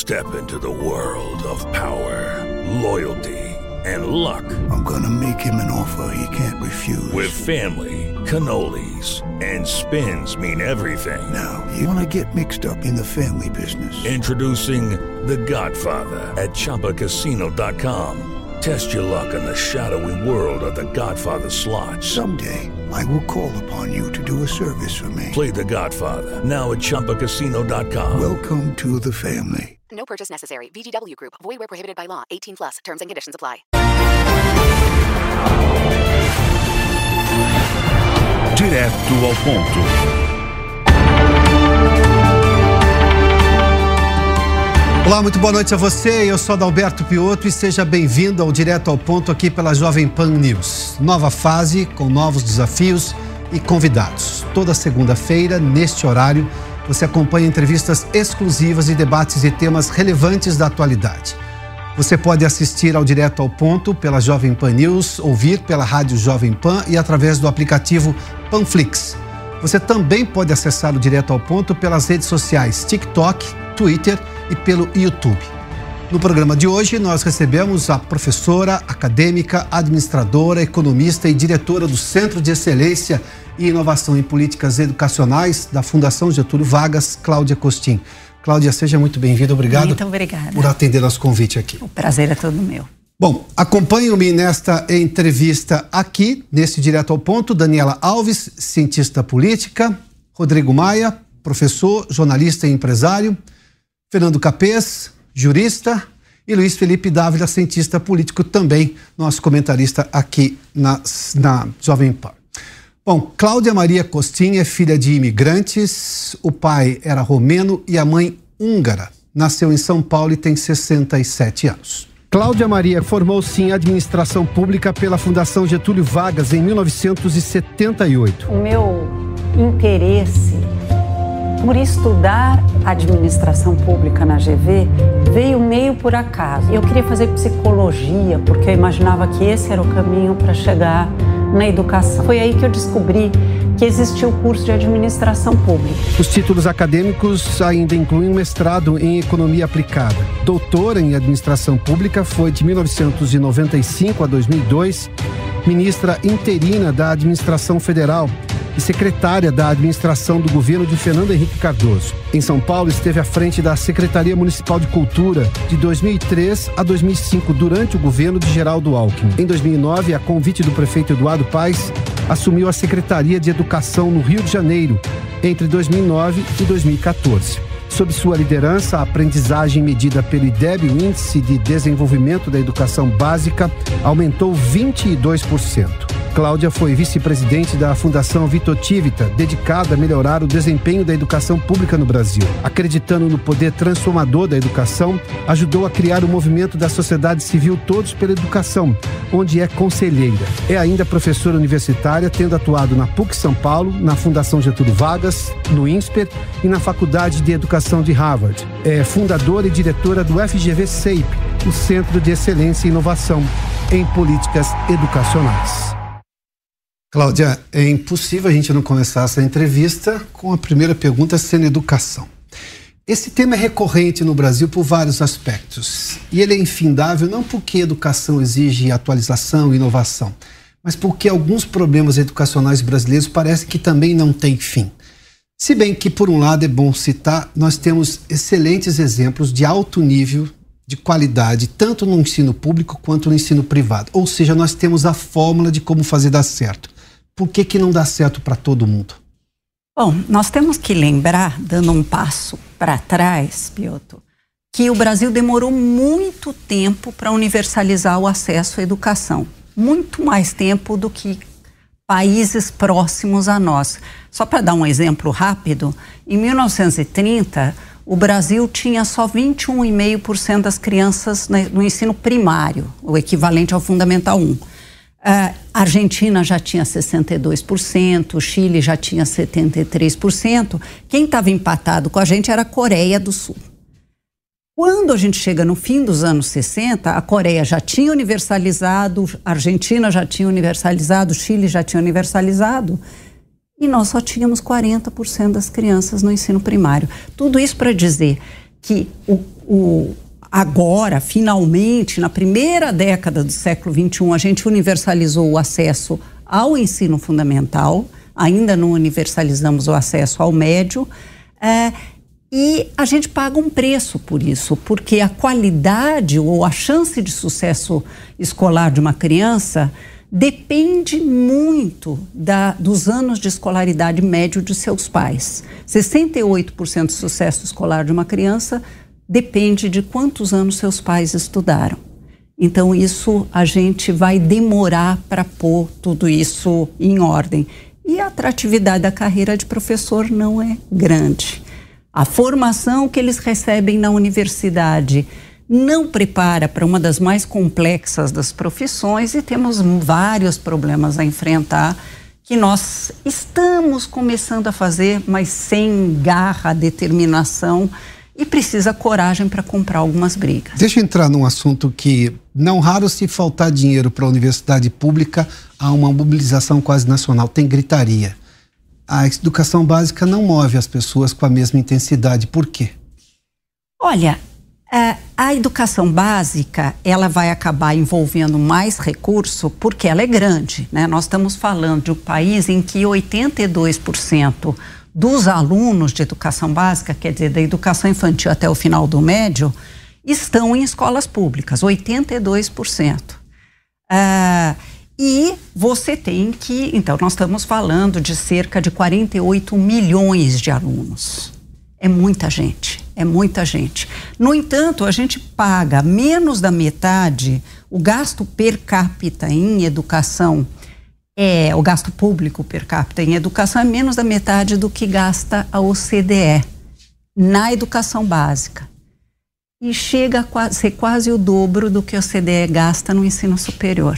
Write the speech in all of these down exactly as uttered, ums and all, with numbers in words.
Step into the world of power, loyalty, and luck. I'm gonna make him an offer he can't refuse. With family, cannolis, and spins mean everything. Now, you wanna get mixed up in the family business. Introducing The Godfather at Chumba Casino dot com. Test your luck in the shadowy world of The Godfather slot. Someday, I will call upon you to do a service for me. Play The Godfather, now at Chumba Casino dot com. Welcome to the family. No purchase necessary. V G W Group. Void where prohibited by law. eighteen plus. Terms and conditions apply. Direto ao ponto. Olá, muito boa noite a você. Eu sou Adalberto Piotto e seja bem-vindo ao Direto ao Ponto aqui pela Jovem Pan News. Nova fase com novos desafios e convidados. Toda segunda-feira, neste horário, você acompanha entrevistas exclusivas e debates de temas relevantes da atualidade. Você pode assistir ao Direto ao Ponto pela Jovem Pan News, ouvir pela Rádio Jovem Pan e através do aplicativo Panflix. Você também pode acessar o Direto ao Ponto pelas redes sociais TikTok, Twitter e pelo YouTube. No programa de hoje, nós recebemos a professora, acadêmica, administradora, economista e diretora do Centro de Excelência e Inovação em Políticas Educacionais da Fundação Getúlio Vargas, Cláudia Costin. Cláudia, seja muito bem-vinda. Obrigado muito obrigada por atender nosso convite aqui. O prazer é todo meu. Bom, acompanham-me nesta entrevista aqui, nesse Direto ao Ponto, Daniela Alves, cientista política, Rodrigo Maia, professor, jornalista e empresário, Fernando Capês, jurista, e Luiz Felipe Dávila, cientista político, também nosso comentarista aqui na, na Jovem Pan. Bom, Cláudia Maria Costin é filha de imigrantes, o pai era romeno e a mãe húngara. Nasceu em São Paulo e tem sessenta e sete anos. Cláudia Maria formou-se em administração pública pela Fundação Getúlio Vargas em mil novecentos e setenta e oito. O meu interesse por estudar administração pública na G V veio meio por acaso. Eu queria fazer psicologia porque eu imaginava que esse era o caminho para chegar na educação. Foi aí que eu descobri que existia o curso de administração pública. Os títulos acadêmicos ainda incluem um mestrado em economia aplicada. Doutora em administração pública, foi de mil novecentos e noventa e cinco a dois mil e dois, ministra interina da administração federal e secretária da administração do governo de Fernando Henrique Cardoso. Em São Paulo, esteve à frente da Secretaria Municipal de Cultura de dois mil e três a dois mil e cinco, durante o governo de Geraldo Alckmin. Em dois mil e nove, a convite do prefeito Eduardo Paes, assumiu a Secretaria de Educação no Rio de Janeiro, entre dois mil e nove e dois mil e quatorze. Sob sua liderança, a aprendizagem medida pelo I D E B, o Índice de Desenvolvimento da Educação Básica, aumentou vinte e dois por cento. Cláudia foi vice-presidente da Fundação Vitotivita, dedicada a melhorar o desempenho da educação pública no Brasil. Acreditando no poder transformador da educação, ajudou a criar o movimento da sociedade civil Todos pela Educação, onde é conselheira. É ainda professora universitária, tendo atuado na PUC São Paulo, na Fundação Getúlio Vargas, no INSPER e na Faculdade de Educação de Harvard. É fundadora e diretora do F G V C E I P, o Centro de Excelência e Inovação em Políticas Educacionais. Cláudia, é impossível a gente não começar essa entrevista com a primeira pergunta sendo educação. Esse tema é recorrente no Brasil por vários aspectos. E ele é infindável não porque a educação exige atualização e inovação, mas porque alguns problemas educacionais brasileiros parecem que também não têm fim. Se bem que, por um lado, é bom citar, nós temos excelentes exemplos de alto nível de qualidade, tanto no ensino público quanto no ensino privado. Ou seja, nós temos a fórmula de como fazer dar certo. Por que que não dá certo para todo mundo? Bom, nós temos que lembrar, dando um passo para trás, Piotto, que o Brasil demorou muito tempo para universalizar o acesso à educação. Muito mais tempo do que países próximos a nós. Só para dar um exemplo rápido, em mil novecentos e trinta, o Brasil tinha só vinte e um vírgula cinco por cento das crianças no ensino primário, o equivalente ao Fundamental um. A Argentina já tinha sessenta e dois por cento, o Chile já tinha setenta e três por cento. Quem estava empatado com a gente era a Coreia do Sul. Quando a gente chega no fim dos anos sessenta, a Coreia já tinha universalizado, a Argentina já tinha universalizado, o Chile já tinha universalizado, e nós só tínhamos quarenta por cento das crianças no ensino primário. Tudo isso para dizer que o, o, agora, finalmente, na primeira década do século vinte e um, a gente universalizou o acesso ao ensino fundamental, ainda não universalizamos o acesso ao médio, é, e a gente paga um preço por isso, porque a qualidade ou a chance de sucesso escolar de uma criança depende muito da, dos anos de escolaridade médio de seus pais. sessenta e oito por cento do sucesso escolar de uma criança depende de quantos anos seus pais estudaram. Então, isso a gente vai demorar para pôr tudo isso em ordem. E a atratividade da carreira de professor não é grande. A formação que eles recebem na universidade não prepara para uma das mais complexas das profissões e temos vários problemas a enfrentar que nós estamos começando a fazer, mas sem garra, determinação e precisa coragem para comprar algumas brigas. Deixa eu entrar num assunto que não raro se faltar dinheiro para a universidade pública, há uma mobilização quase nacional, tem gritaria. A educação básica não move as pessoas com a mesma intensidade. Por quê? Olha, a, a educação básica, ela vai acabar envolvendo mais recurso porque ela é grande, né? Nós estamos falando de um país em que oitenta e dois por cento dos alunos de educação básica, quer dizer, da educação infantil até o final do médio, estão em escolas públicas, oitenta e dois por cento. Ah, e você tem que, então nós estamos falando de cerca de quarenta e oito milhões de alunos. É muita gente, é muita gente. No entanto, a gente paga menos da metade, o gasto per capita em educação, é, o gasto público per capita em educação é menos da metade do que gasta a O C D E na educação básica. E chega a ser quase o dobro do que a O C D E gasta no ensino superior.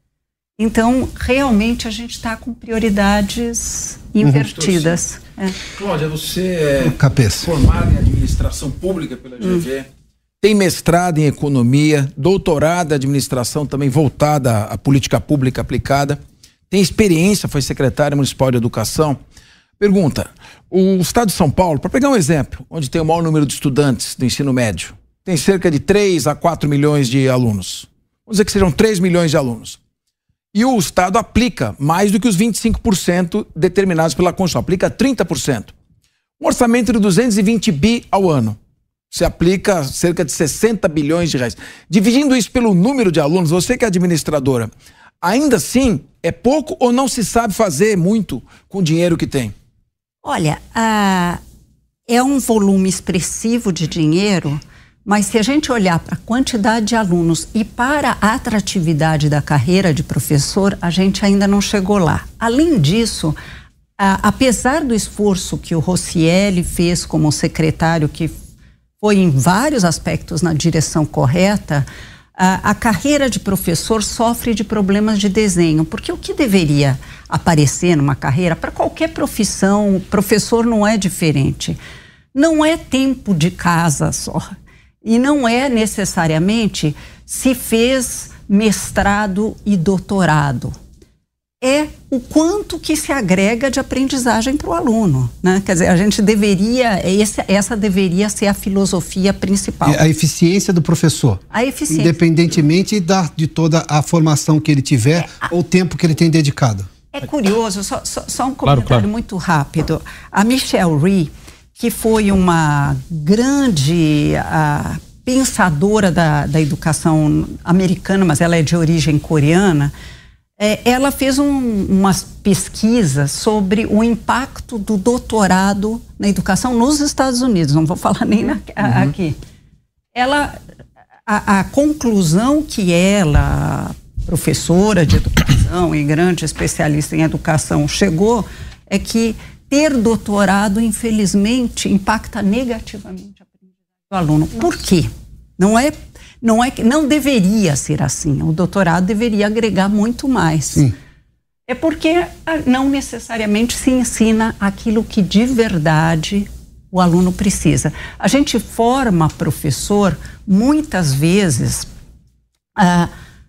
Então, realmente, a gente está com prioridades invertidas. Uhum. É. Cláudia, você é Cabeça. formada em administração pública pela G V, hum. tem mestrado em economia, doutorado em administração também voltada à política pública aplicada, tem experiência, foi secretária municipal de educação. Pergunta, o estado de São Paulo, para pegar um exemplo, onde tem o maior número de estudantes do ensino médio, tem cerca de três a quatro milhões de alunos. Vamos dizer que sejam três milhões de alunos. E o Estado aplica mais do que os vinte e cinco por cento determinados pela Constituição, aplica trinta por cento. Um orçamento de duzentos e vinte bi ao ano. Se aplica cerca de sessenta bilhões de reais. Dividindo isso pelo número de alunos, você que é administradora, ainda assim é pouco ou não se sabe fazer muito com o dinheiro que tem? Olha, ah, é um volume expressivo de dinheiro, mas se a gente olhar para a quantidade de alunos e para a atratividade da carreira de professor, a gente ainda não chegou lá. Além disso, a, apesar do esforço que o Rossielli fez como secretário, que foi em vários aspectos na direção correta, a, a carreira de professor sofre de problemas de desenho, porque o que deveria aparecer numa carreira, para qualquer profissão, o professor não é diferente. Não é tempo de casa só. E não é necessariamente se fez mestrado e doutorado. É o quanto que se agrega de aprendizagem para o aluno, né? Quer dizer, a gente deveria, essa, essa deveria ser a filosofia principal. É a eficiência do professor. A eficiência. Independentemente da, de toda a formação que ele tiver, é, a, ou o tempo que ele tem dedicado. É curioso, só, só, só um comentário claro, claro. muito rápido. A Michelle Rhee, que foi uma grande uh, pensadora da, da educação americana, mas ela é de origem coreana, é, ela fez um, umas pesquisas sobre o impacto do doutorado na educação nos Estados Unidos, não vou falar nem na, a, uhum. aqui. Ela, a, a conclusão que ela, professora de educação e grande especialista em educação, chegou é que ter doutorado, infelizmente, impacta negativamente a aprendizagem do aluno. Por quê? Não é, não é, não deveria ser assim. O doutorado deveria agregar muito mais. Sim. É porque não necessariamente se ensina aquilo que de verdade o aluno precisa. A gente forma professor muitas vezes ah,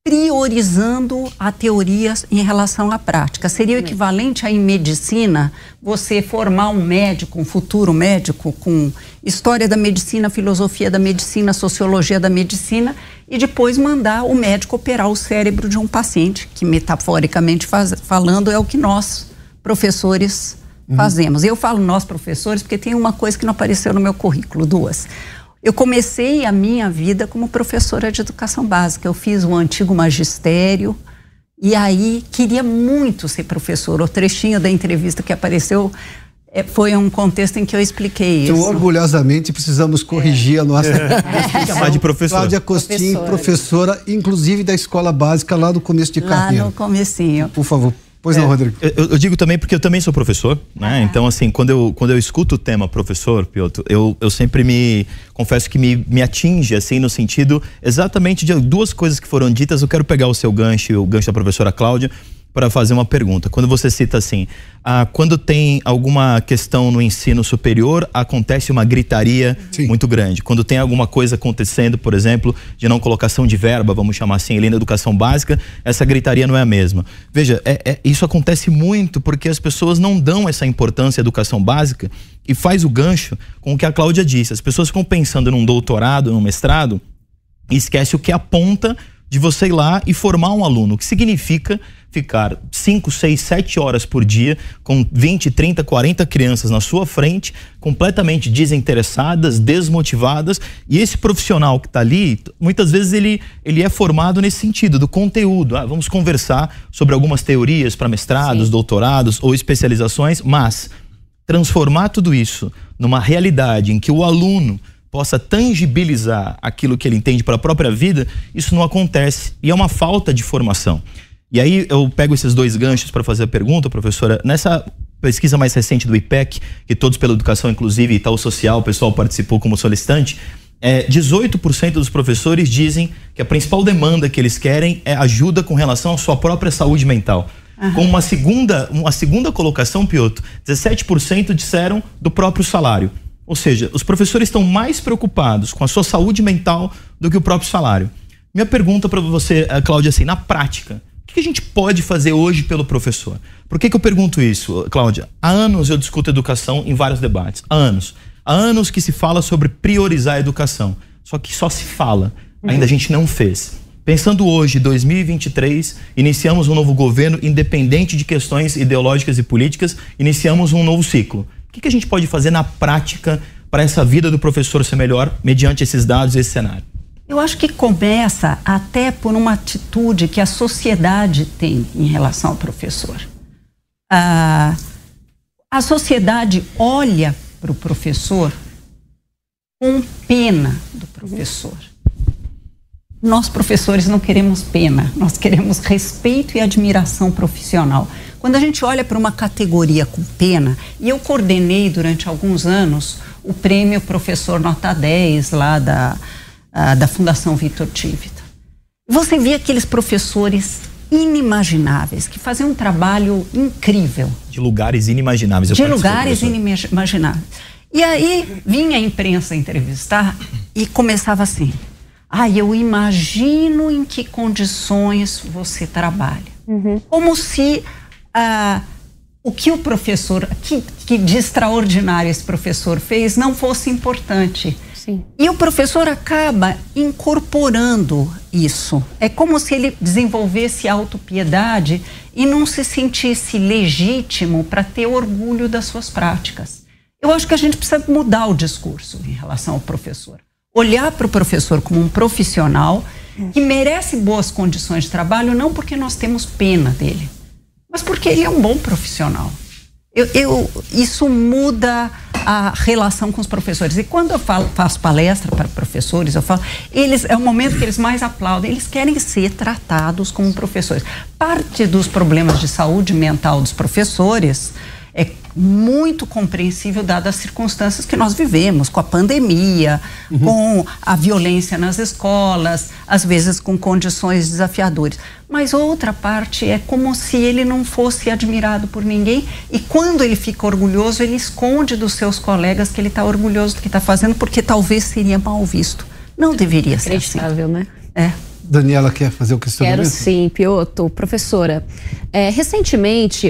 priorizando a teoria em relação à prática. Seria o equivalente a, em medicina, você formar um médico, um futuro médico, com história da medicina, filosofia da medicina, sociologia da medicina, e depois mandar o médico operar o cérebro de um paciente, que metaforicamente faz, falando é o que nós, professores, uhum. fazemos. Eu falo nós, professores, porque tem uma coisa que não apareceu no meu currículo, duas. Eu comecei a minha vida como professora de educação básica. Eu fiz o antigo magistério e aí queria muito ser professora. O trechinho da entrevista que apareceu é, foi um contexto em que eu expliquei então, isso. orgulhosamente, precisamos corrigir é. a nossa... É. Chamar de professora. Cláudia Costin, professora. professora, inclusive da escola básica lá do começo de carreira. Lá no comecinho. Por favor. Pois é, não, Rodrigo. Eu, eu digo também porque eu também sou professor, né? Ah. Então, assim, quando eu, quando eu escuto o tema professor, Piotr, eu, eu sempre me, confesso que me, me atinge, assim, no sentido exatamente de duas coisas que foram ditas. Eu quero pegar o seu gancho, o gancho da professora Cláudia, para fazer uma pergunta. Quando você cita assim, ah, quando tem alguma questão no ensino superior, acontece uma gritaria Sim. muito grande. Quando tem alguma coisa acontecendo, por exemplo, de não colocação de verba, vamos chamar assim, ali na educação básica, essa gritaria não é a mesma. Veja, é, é, isso acontece muito porque as pessoas não dão essa importância à educação básica e faz o gancho com o que a Cláudia disse. As pessoas ficam pensando num doutorado, num mestrado e esquece o que é a ponta de você ir lá e formar um aluno, o que significa ficar cinco, seis, sete horas por dia com vinte, trinta, quarenta crianças na sua frente, completamente desinteressadas, desmotivadas, e esse profissional que está ali, muitas vezes ele, ele é formado nesse sentido, do conteúdo. Ah, vamos conversar sobre algumas teorias para mestrados, Sim. doutorados ou especializações, mas transformar tudo isso numa realidade em que o aluno possa tangibilizar aquilo que ele entende para a própria vida, isso não acontece e é uma falta de formação. E aí eu pego esses dois ganchos para fazer a pergunta, professora. Nessa pesquisa mais recente do I P E C, que Todos pela Educação, inclusive Itaú Social, o pessoal participou como solicitante, é, dezoito por cento dos professores dizem que a principal demanda que eles querem é ajuda com relação à sua própria saúde mental. Uhum. Com uma segunda, uma segunda colocação, Piotr, dezessete por cento disseram do próprio salário. Ou seja, os professores estão mais preocupados com a sua saúde mental do que o próprio salário. Minha pergunta para você, Cláudia, assim, na prática, o que a gente pode fazer hoje pelo professor? Por que que eu pergunto isso, Cláudia? Há anos eu discuto educação em vários debates. Há anos. Há anos que se fala sobre priorizar a educação. Só que só se fala. Ainda a gente não fez. Pensando hoje, dois mil e vinte e três, iniciamos um novo governo, independente de questões ideológicas e políticas, iniciamos um novo ciclo. O que que a gente pode fazer na prática para essa vida do professor ser melhor, mediante esses dados e esse cenário? Eu acho que começa até por uma atitude que a sociedade tem em relação ao professor. Ah, a sociedade olha para o professor com pena do professor. Nós, professores, não queremos pena, nós queremos respeito e admiração profissional. Quando a gente olha para uma categoria com pena, e eu coordenei durante alguns anos o prêmio Professor Nota dez lá da... da Fundação Victor Tivita. Você via aqueles professores inimagináveis, que faziam um trabalho incrível. De lugares inimagináveis. De lugares inimagináveis. E aí vinha a imprensa entrevistar e começava assim, ah, eu imagino em que condições você trabalha. Uhum. Como se ah, o que o professor, que, que de extraordinário esse professor fez não fosse importante. Sim. E o professor acaba incorporando isso. É como se ele desenvolvesse autopiedade e não se sentisse legítimo para ter orgulho das suas práticas. Eu acho que a gente precisa mudar o discurso em relação ao professor. Olhar para o professor como um profissional que merece boas condições de trabalho, não porque nós temos pena dele, mas porque ele é um bom profissional. Eu, eu, isso muda a relação com os professores. E quando eu falo, faço palestra para professores, eu falo, eles, é o momento que eles mais aplaudem, eles querem ser tratados como professores. Parte dos problemas de saúde mental dos professores é muito compreensível dadas as circunstâncias que nós vivemos, com a pandemia, uhum. com a violência nas escolas, às vezes com condições desafiadoras. Mas outra parte é como se ele não fosse admirado por ninguém e quando ele fica orgulhoso, ele esconde dos seus colegas que ele está orgulhoso do que está fazendo, porque talvez seria mal visto. Não deveria ser assim. Né? É. Daniela quer fazer o questionamento? Quero sim, Piotr. Professora, é, recentemente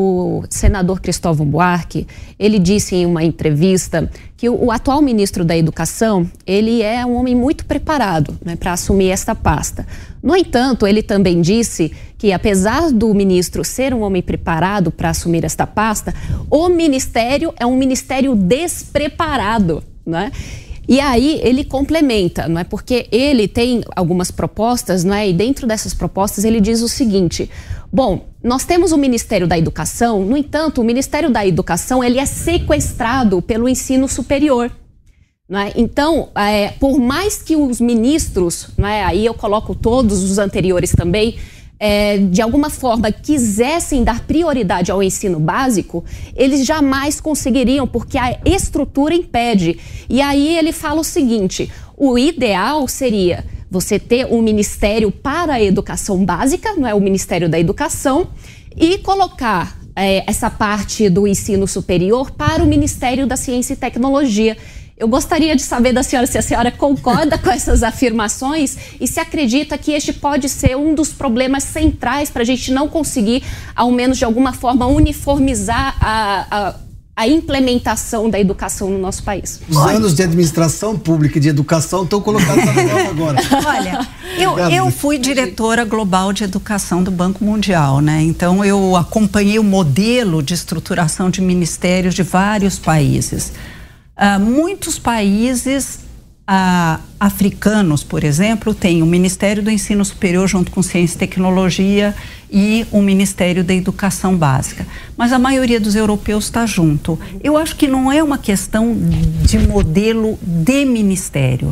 o senador Cristóvão Buarque, ele disse em uma entrevista que o, o atual ministro da Educação, ele é um homem muito preparado, né, para assumir esta pasta. No entanto, ele também disse que, apesar do ministro ser um homem preparado para assumir esta pasta, o ministério é um ministério despreparado, né? E aí ele complementa, não é? Porque ele tem algumas propostas, não é? E dentro dessas propostas ele diz o seguinte: bom, nós temos o Ministério da Educação, no entanto, o Ministério da Educação ele é sequestrado pelo ensino superior. Não é? Então, é, por mais que os ministros, não é? Aí eu coloco todos os anteriores também, É, de alguma forma quisessem dar prioridade ao ensino básico, eles jamais conseguiriam, porque a estrutura impede. E aí ele fala o seguinte: o ideal seria você ter um ministério para a educação básica, não é, o Ministério da Educação, e colocar é, essa parte do ensino superior para o Ministério da Ciência e Tecnologia. Eu gostaria de saber da senhora se a senhora concorda com essas afirmações e se acredita que este pode ser um dos problemas centrais para a gente não conseguir, ao menos de alguma forma, uniformizar a, a, a implementação da educação no nosso país. Os Olha. anos de administração pública e de educação estão colocados na prova agora. Olha, eu, eu fui diretora global de educação do Banco Mundial, né? Então eu acompanhei o modelo de estruturação de ministérios de vários países. Uh, muitos países uh, africanos, por exemplo, têm o Ministério do Ensino Superior junto com Ciência e Tecnologia e o Ministério da Educação Básica. Mas a maioria dos europeus está junto. Eu acho que não é uma questão de modelo de ministério.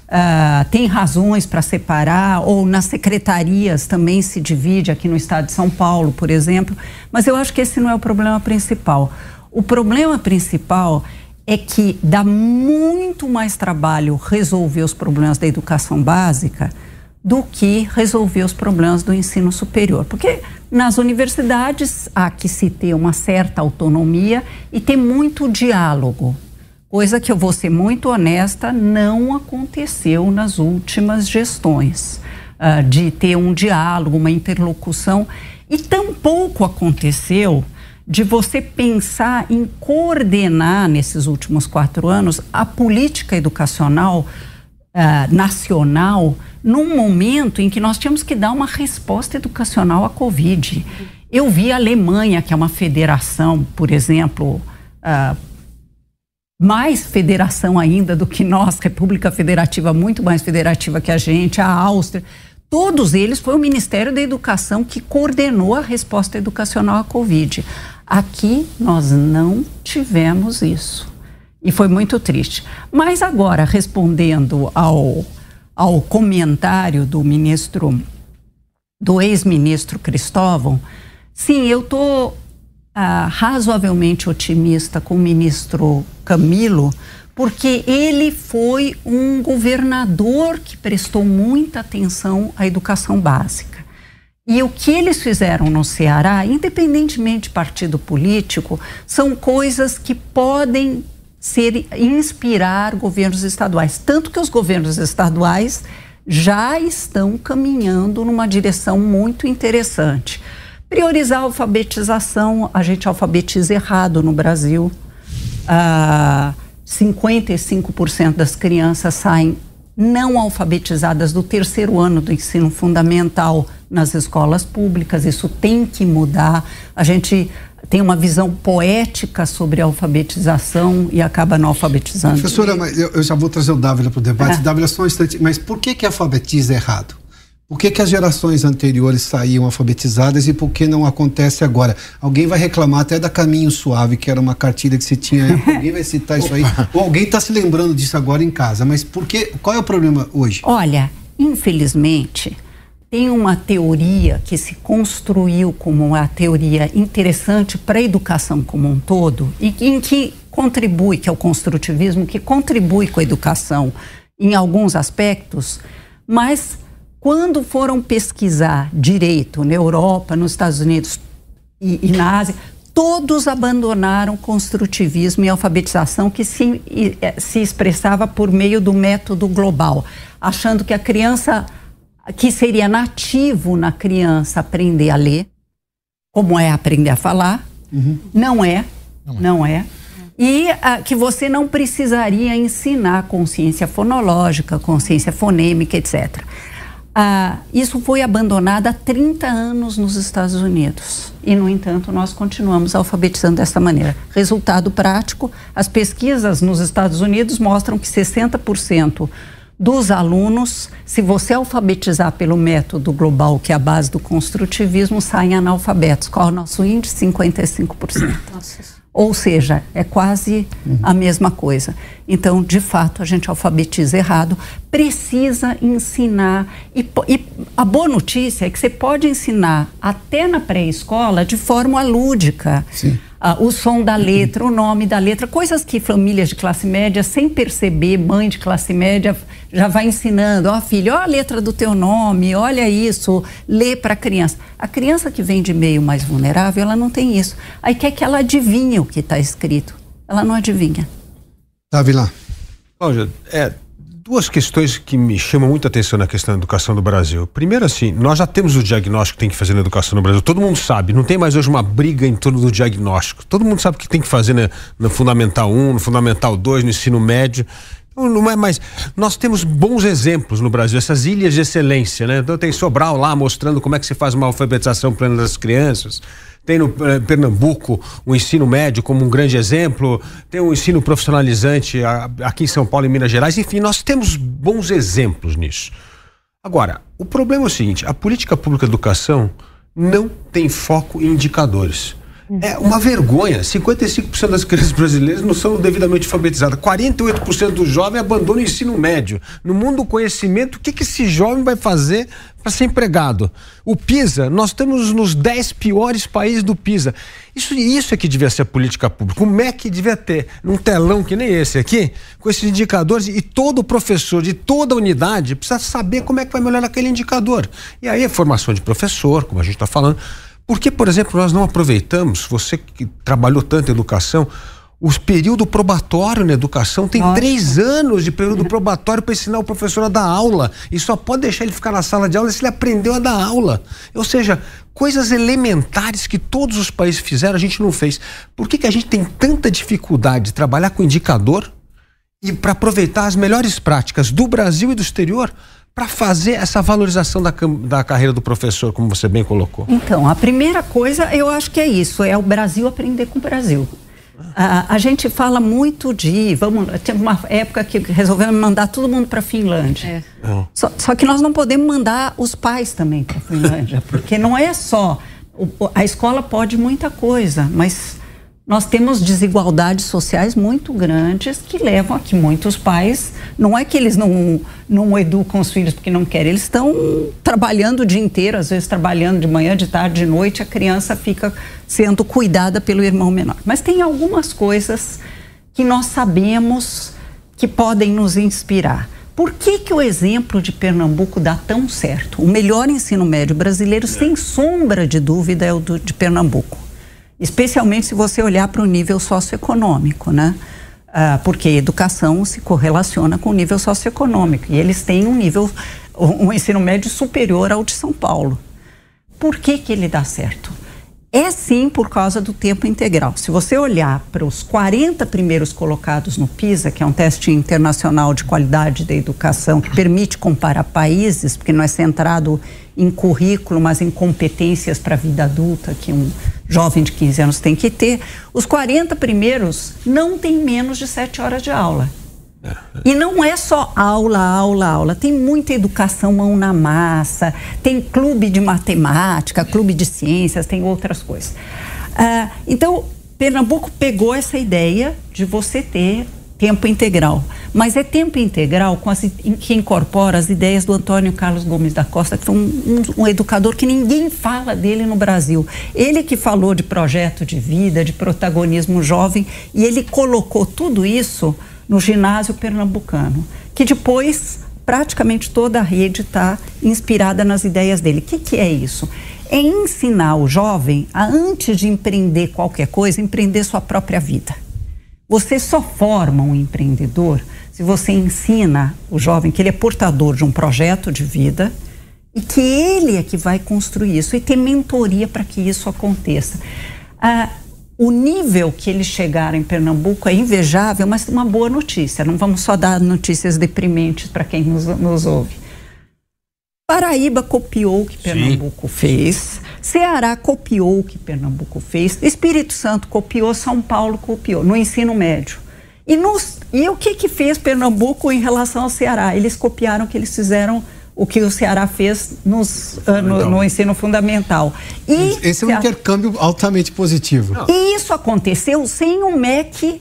Uh, tem razões para separar, ou nas secretarias também se divide, aqui no estado de São Paulo, por exemplo, mas eu acho que esse não é o problema principal. O problema principal é que dá muito mais trabalho resolver os problemas da educação básica do que resolver os problemas do ensino superior. Porque nas universidades há que se ter uma certa autonomia e ter muito diálogo, coisa que, eu vou ser muito honesta, não aconteceu nas últimas gestões, uh, de ter um diálogo, uma interlocução, e tampouco aconteceu de você pensar em coordenar nesses últimos quatro anos a política educacional uh, nacional num momento em que nós tínhamos que dar uma resposta educacional à Covid. Eu vi a Alemanha, que é uma federação, por exemplo, uh, mais federação ainda do que nós, República Federativa, muito mais federativa que a gente, a Áustria. Todos eles, foi o Ministério da Educação que coordenou a resposta educacional à Covid. Aqui nós não tivemos isso e foi muito triste. Mas agora, respondendo ao, ao comentário do ministro, do ex-ministro Cristóvão, sim, eu estou ah, razoavelmente otimista com o ministro Camilo, porque ele foi um governador que prestou muita atenção à educação básica. E o que eles fizeram no Ceará, independentemente de partido político, são coisas que podem ser, inspirar governos estaduais. Tanto que os governos estaduais já estão caminhando numa direção muito interessante. Priorizar a alfabetização, a gente alfabetiza errado no Brasil. Ah, cinquenta e cinco por cento das crianças saem não alfabetizadas do terceiro ano do ensino fundamental nas escolas públicas. Isso tem que mudar. A gente tem uma visão poética sobre a alfabetização e acaba não alfabetizando. Professora, mas eu, eu já vou trazer o Dávila para o debate. É. Dávila, só um instante. Mas por que que alfabetiza errado? Por que que as gerações anteriores saíam alfabetizadas e por que não acontece agora? Alguém vai reclamar até da Caminho Suave, que era uma cartilha que se tinha. Alguém vai citar isso aí. Ou alguém está se lembrando disso agora em casa. Mas por que, qual é o problema hoje? Olha, infelizmente, tem uma teoria que se construiu como uma teoria interessante para a educação como um todo e em que contribui, que é o construtivismo, que contribui com a educação em alguns aspectos, mas quando foram pesquisar direito na Europa, nos Estados Unidos e, e na Ásia, todos abandonaram construtivismo e alfabetização que se, se expressava por meio do método global, achando que a criança que seria nativo na criança aprender a ler, como é aprender a falar, uhum. não é, não é. Não é. E ah, que você não precisaria ensinar consciência fonológica, consciência fonêmica, etcétera. Ah, isso foi abandonado há trinta anos nos Estados Unidos. E, no entanto, nós continuamos alfabetizando dessa maneira. Resultado prático, as pesquisas nos Estados Unidos mostram que sessenta por cento dos alunos, se você alfabetizar pelo método global, que é a base do construtivismo, saem analfabetos. Qual é o nosso índice? cinquenta e cinco por cento. Nossa. Ou seja, é quase uhum. a mesma coisa. Então, de fato, a gente alfabetiza errado, precisa ensinar. E, e a boa notícia é que você pode ensinar até na pré-escola de forma lúdica. Sim. Uh, o som da letra, o nome da letra, coisas que famílias de classe média, sem perceber, mãe de classe média já vai ensinando. Ó, oh, filho, ó a letra do teu nome, olha isso, lê para a criança. A criança que vem de meio mais vulnerável, ela não tem isso. Aí quer que ela adivinhe o que está escrito. Ela não adivinha. Davi lá. Cláudia, é, duas questões que me chamam muita atenção na questão da educação do Brasil. Primeiro, assim, nós já temos o diagnóstico que tem que fazer na educação no Brasil. Todo mundo sabe, não tem mais hoje uma briga em torno do diagnóstico. Todo mundo sabe o que tem que fazer na, no Fundamental um, no Fundamental dois, no ensino médio. Não é mais. Nós temos bons exemplos no Brasil, essas ilhas de excelência, né? Então tem Sobral lá mostrando como é que se faz uma alfabetização plena das crianças. Tem no eh, Pernambuco o ensino médio como um grande exemplo, tem o ensino profissionalizante a, aqui em São Paulo e Minas Gerais, enfim, nós temos bons exemplos nisso. Agora, o problema é o seguinte, a política pública de educação não tem foco em indicadores. É uma vergonha, cinquenta e cinco por cento das crianças brasileiras não são devidamente alfabetizadas, quarenta e oito por cento do jovem abandona o ensino médio. No mundo do conhecimento, o que, que esse jovem vai fazer para ser empregado? O PISA, nós estamos nos dez piores países do PISA. Isso, isso é que devia ser a política pública. O M E C devia ter um telão que nem esse aqui, com esses indicadores, e todo professor de toda unidade precisa saber como é que vai melhorar aquele indicador. E aí a formação de professor, como a gente está falando. Por que, por exemplo, nós não aproveitamos, você que trabalhou tanto em educação, os período probatório na educação? Tem Nossa. três anos de período probatório para ensinar o professor a dar aula, e só pode deixar ele ficar na sala de aula se ele aprendeu a dar aula. Ou seja, coisas elementares que todos os países fizeram, a gente não fez. Por que que a gente tem tanta dificuldade de trabalhar com indicador e para aproveitar as melhores práticas do Brasil e do exterior para fazer essa valorização da, da carreira do professor, como você bem colocou? Então, a primeira coisa, eu acho que é isso, é o Brasil aprender com o Brasil. A, a gente fala muito de, vamos, tinha uma época que resolvemos mandar todo mundo para a Finlândia. É. Só, só que nós não podemos mandar os pais também para a Finlândia, porque não é só, o, a escola pode muita coisa, mas nós temos desigualdades sociais muito grandes que levam a que muitos pais, não é que eles não, não educam os filhos porque não querem, eles estão trabalhando o dia inteiro, às vezes trabalhando de manhã, de tarde, de noite, a criança fica sendo cuidada pelo irmão menor. Mas tem algumas coisas que nós sabemos que podem nos inspirar. Por que que o exemplo de Pernambuco dá tão certo? O melhor ensino médio brasileiro, sem sombra de dúvida, é o do, de Pernambuco. Especialmente se você olhar para o nível socioeconômico, né? Ah, porque a educação se correlaciona com o nível socioeconômico. E eles têm um nível, um ensino médio superior ao de São Paulo. Por que que ele dá certo? É sim por causa do tempo integral. Se você olhar para os quarenta primeiros colocados no PISA, que é um teste internacional de qualidade da educação, que permite comparar países, porque não é centrado em currículo, mas em competências para a vida adulta, que um jovem de quinze anos tem que ter, os quarenta primeiros não tem menos de sete horas de aula. E não é só aula, aula, aula. Tem muita educação mão na massa, tem clube de matemática, clube de ciências, tem outras coisas. Ah, então, Pernambuco pegou essa ideia de você ter tempo integral. Mas é tempo integral com as, que incorpora as ideias do Antônio Carlos Gomes da Costa, que foi um, um, um educador que ninguém fala dele no Brasil. Ele que falou de projeto de vida, de protagonismo jovem, e ele colocou tudo isso no ginásio pernambucano, que depois praticamente toda a rede está inspirada nas ideias dele. O que que é isso? É ensinar o jovem a, antes de empreender qualquer coisa, empreender sua própria vida. Você só forma um empreendedor se você ensina o jovem que ele é portador de um projeto de vida E que ele é que vai construir isso e ter mentoria para que isso aconteça. Ah, o nível que eles chegaram em Pernambuco é invejável, mas uma boa notícia. Não vamos só dar notícias deprimentes para quem nos, nos ouve. Paraíba copiou o que Pernambuco Sim. fez. Ceará copiou o que Pernambuco fez. Espírito Santo copiou, São Paulo copiou, no ensino médio. E, nos, e o que que fez Pernambuco em relação ao Ceará? Eles copiaram o que eles fizeram, o que o Ceará fez nos, uh, no, no ensino fundamental. E esse é um intercâmbio altamente positivo. Não. E isso aconteceu sem o M E C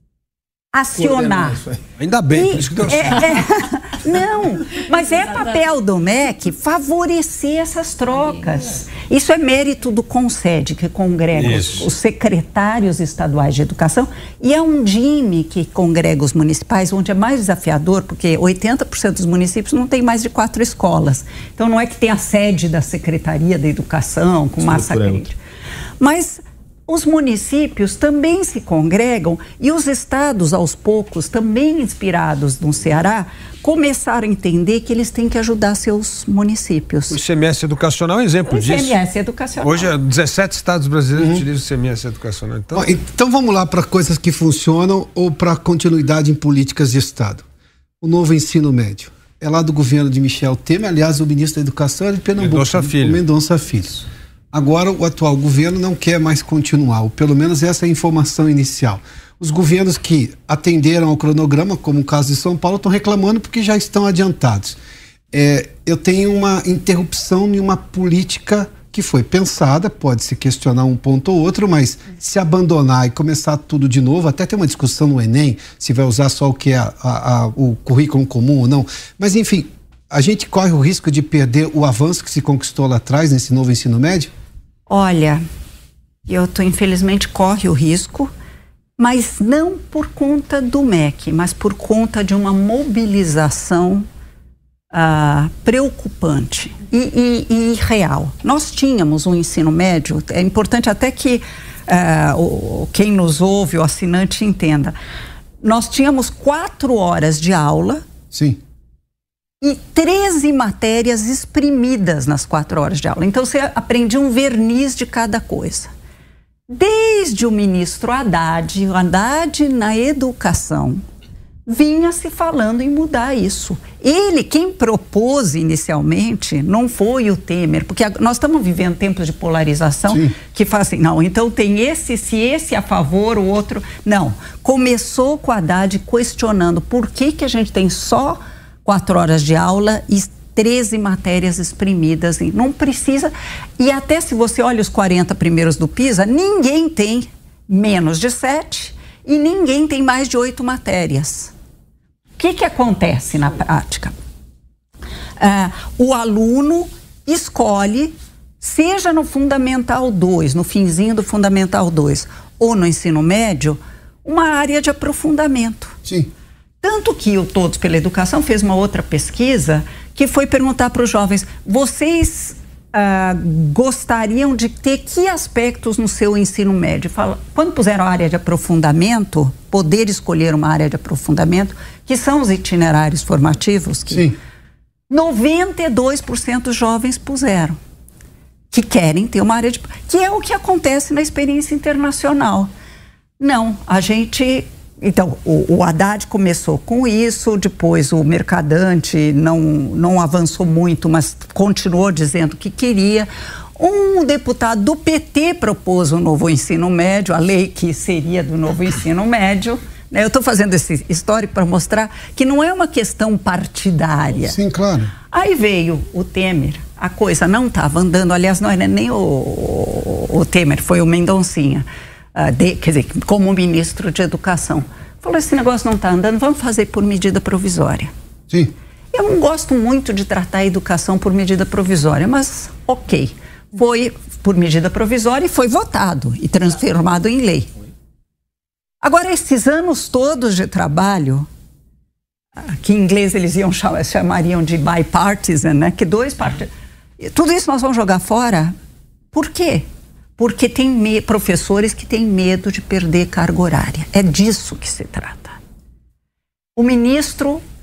acionar. Ainda bem, e, por isso que deu é, é, Não, mas é papel do M E C favorecer essas trocas. Isso é mérito do CONSED, que congrega os, os secretários estaduais de educação, e é um D I M E que congrega os municipais, onde é mais desafiador, porque oitenta por cento dos municípios não tem mais de quatro escolas. Então não é que tem a sede da Secretaria da Educação, com massa crítica. Mas os municípios também se congregam e os estados, aos poucos, também inspirados no Ceará, começaram a entender que eles têm que ajudar seus municípios. O I C M S educacional é um exemplo o disso. O I C M S educacional. Hoje, dezessete estados brasileiros uhum. utilizam o I C M S educacional. Então, Bom, então vamos lá para coisas que funcionam ou para continuidade em políticas de Estado. O novo ensino médio. É lá do governo de Michel Temer, aliás, o ministro da Educação é de Pernambuco. Mendonça Filho. O Mendonça Filho. Agora, o atual governo não quer mais continuar, ou pelo menos essa é a informação inicial. Os governos que atenderam ao cronograma, como o caso de São Paulo, estão reclamando porque já estão adiantados. É, eu tenho uma interrupção em uma política que foi pensada, pode se questionar um ponto ou outro, mas se abandonar e começar tudo de novo, até tem uma discussão no Enem, se vai usar só o que é a, a, a, o currículo comum ou não, mas enfim, a gente corre o risco de perder o avanço que se conquistou lá atrás, nesse novo ensino médio? Olha, eu tô, infelizmente corre o risco, mas não por conta do M E C, mas por conta de uma mobilização ah, preocupante e, e, e real. Nós tínhamos um ensino médio, é importante até que ah, o, quem nos ouve, o assinante, entenda. Nós tínhamos quatro horas de aula. Sim. E treze matérias exprimidas nas quatro horas de aula. Então, você aprendia um verniz de cada coisa. Desde o ministro Haddad, o Haddad na educação, vinha se falando em mudar isso. Ele, quem propôs inicialmente, não foi o Temer, porque nós estamos vivendo tempos de polarização. Sim. Que faz assim, não, então tem esse, se esse é a favor, o outro... Não, começou com o Haddad questionando por que que a gente tem só quatro horas de aula e treze matérias exprimidas. Não precisa. E até se você olha os quarenta primeiros do PISA, ninguém tem menos de sete e ninguém tem mais de oito matérias. O que que acontece na prática? Ah, o aluno escolhe, seja no Fundamental dois, no finzinho do Fundamental dois, ou no ensino médio, uma área de aprofundamento. Sim. Tanto que o Todos pela Educação fez uma outra pesquisa que foi perguntar para os jovens, vocês ah, gostariam de ter que aspectos no seu ensino médio? Fala, quando puseram a área de aprofundamento, poder escolher uma área de aprofundamento, que são os itinerários formativos, que Sim. noventa e dois por cento dos jovens puseram, que querem ter uma área de... que é o que acontece na experiência internacional. Não, a gente... Então, o, o Haddad começou com isso, depois o Mercadante não, não avançou muito, mas continuou dizendo que queria. Um deputado do P T propôs um novo ensino médio, a lei que seria do novo ensino médio. Né? Eu estou fazendo esse histórico para mostrar que não é uma questão partidária. Sim, claro. Aí veio o Temer, a coisa não estava andando, aliás, não era nem o, o Temer, foi o Mendoncinha. Uh, de, quer dizer, como ministro de Educação. Falou, esse negócio não está andando, vamos fazer por medida provisória. Sim. Eu não gosto muito de tratar a educação por medida provisória, mas ok. Foi por medida provisória e foi votado e transformado em lei. Agora, esses anos todos de trabalho, que em inglês eles iam chamar, chamariam de bipartisan, né? Que dois partidos... Tudo isso nós vamos jogar fora? Por quê? Porque tem me- professores que têm medo de perder carga horária. É disso que se trata. O ministro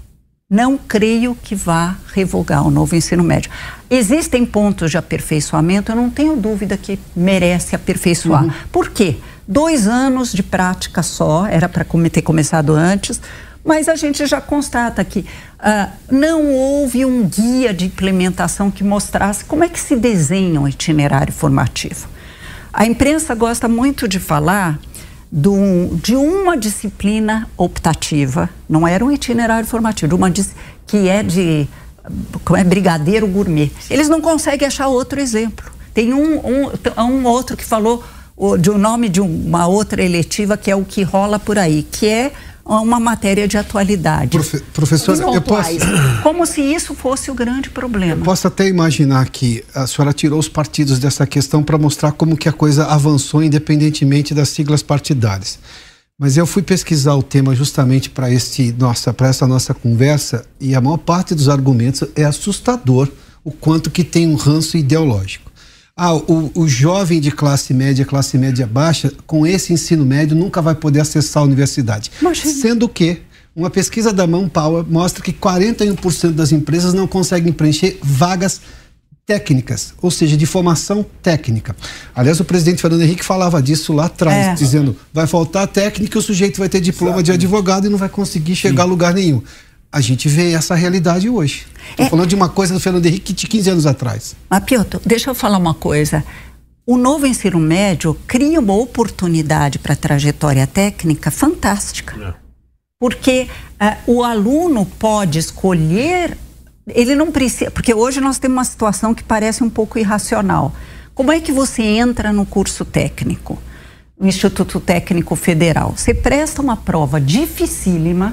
não creio que vá revogar o novo ensino médio. Existem pontos de aperfeiçoamento, eu não tenho dúvida que merece aperfeiçoar. Uhum. Por quê? Dois anos de prática só, era para ter começado antes, mas a gente já constata que uh, não houve um guia de implementação que mostrasse como é que se desenha um itinerário formativo. A imprensa gosta muito de falar do, de uma disciplina optativa, não era um itinerário formativo, uma que é de como é, brigadeiro gourmet. Eles não conseguem achar outro exemplo. Tem um, um, um outro que falou o, de um nome de uma outra eletiva, que é o que rola por aí, que é uma matéria de atualidade. Profe, professora, eu posso... Como se isso fosse o grande problema. Eu posso até imaginar que a senhora tirou os partidos dessa questão para mostrar como que a coisa avançou independentemente das siglas partidárias. Mas eu fui pesquisar o tema justamente para este nossa, para essa nossa conversa, e a maior parte dos argumentos é assustador o quanto que tem um ranço ideológico. Ah, o, o jovem de classe média, classe média baixa, com esse ensino médio nunca vai poder acessar a universidade. Imagina. Sendo que uma pesquisa da Manpower mostra que quarenta e um por cento das empresas não conseguem preencher vagas técnicas, ou seja, de formação técnica. Aliás, o presidente Fernando Henrique falava disso lá atrás, é. dizendo, vai faltar técnica e o sujeito vai ter diploma Exato. de advogado e não vai conseguir chegar Sim. a lugar nenhum. A gente vê essa realidade hoje. Estou é. falando de uma coisa do Fernando Henrique de quinze anos atrás. Mas, Piotr, deixa eu falar uma coisa. O novo ensino médio cria uma oportunidade para a trajetória técnica fantástica. É. Porque uh, o aluno pode escolher, ele não precisa... Porque hoje nós temos uma situação que parece um pouco irracional. Como é que você entra no curso técnico, no Instituto Técnico Federal? Você presta uma prova dificílima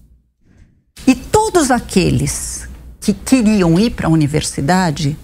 e todos aqueles que queriam ir para a universidade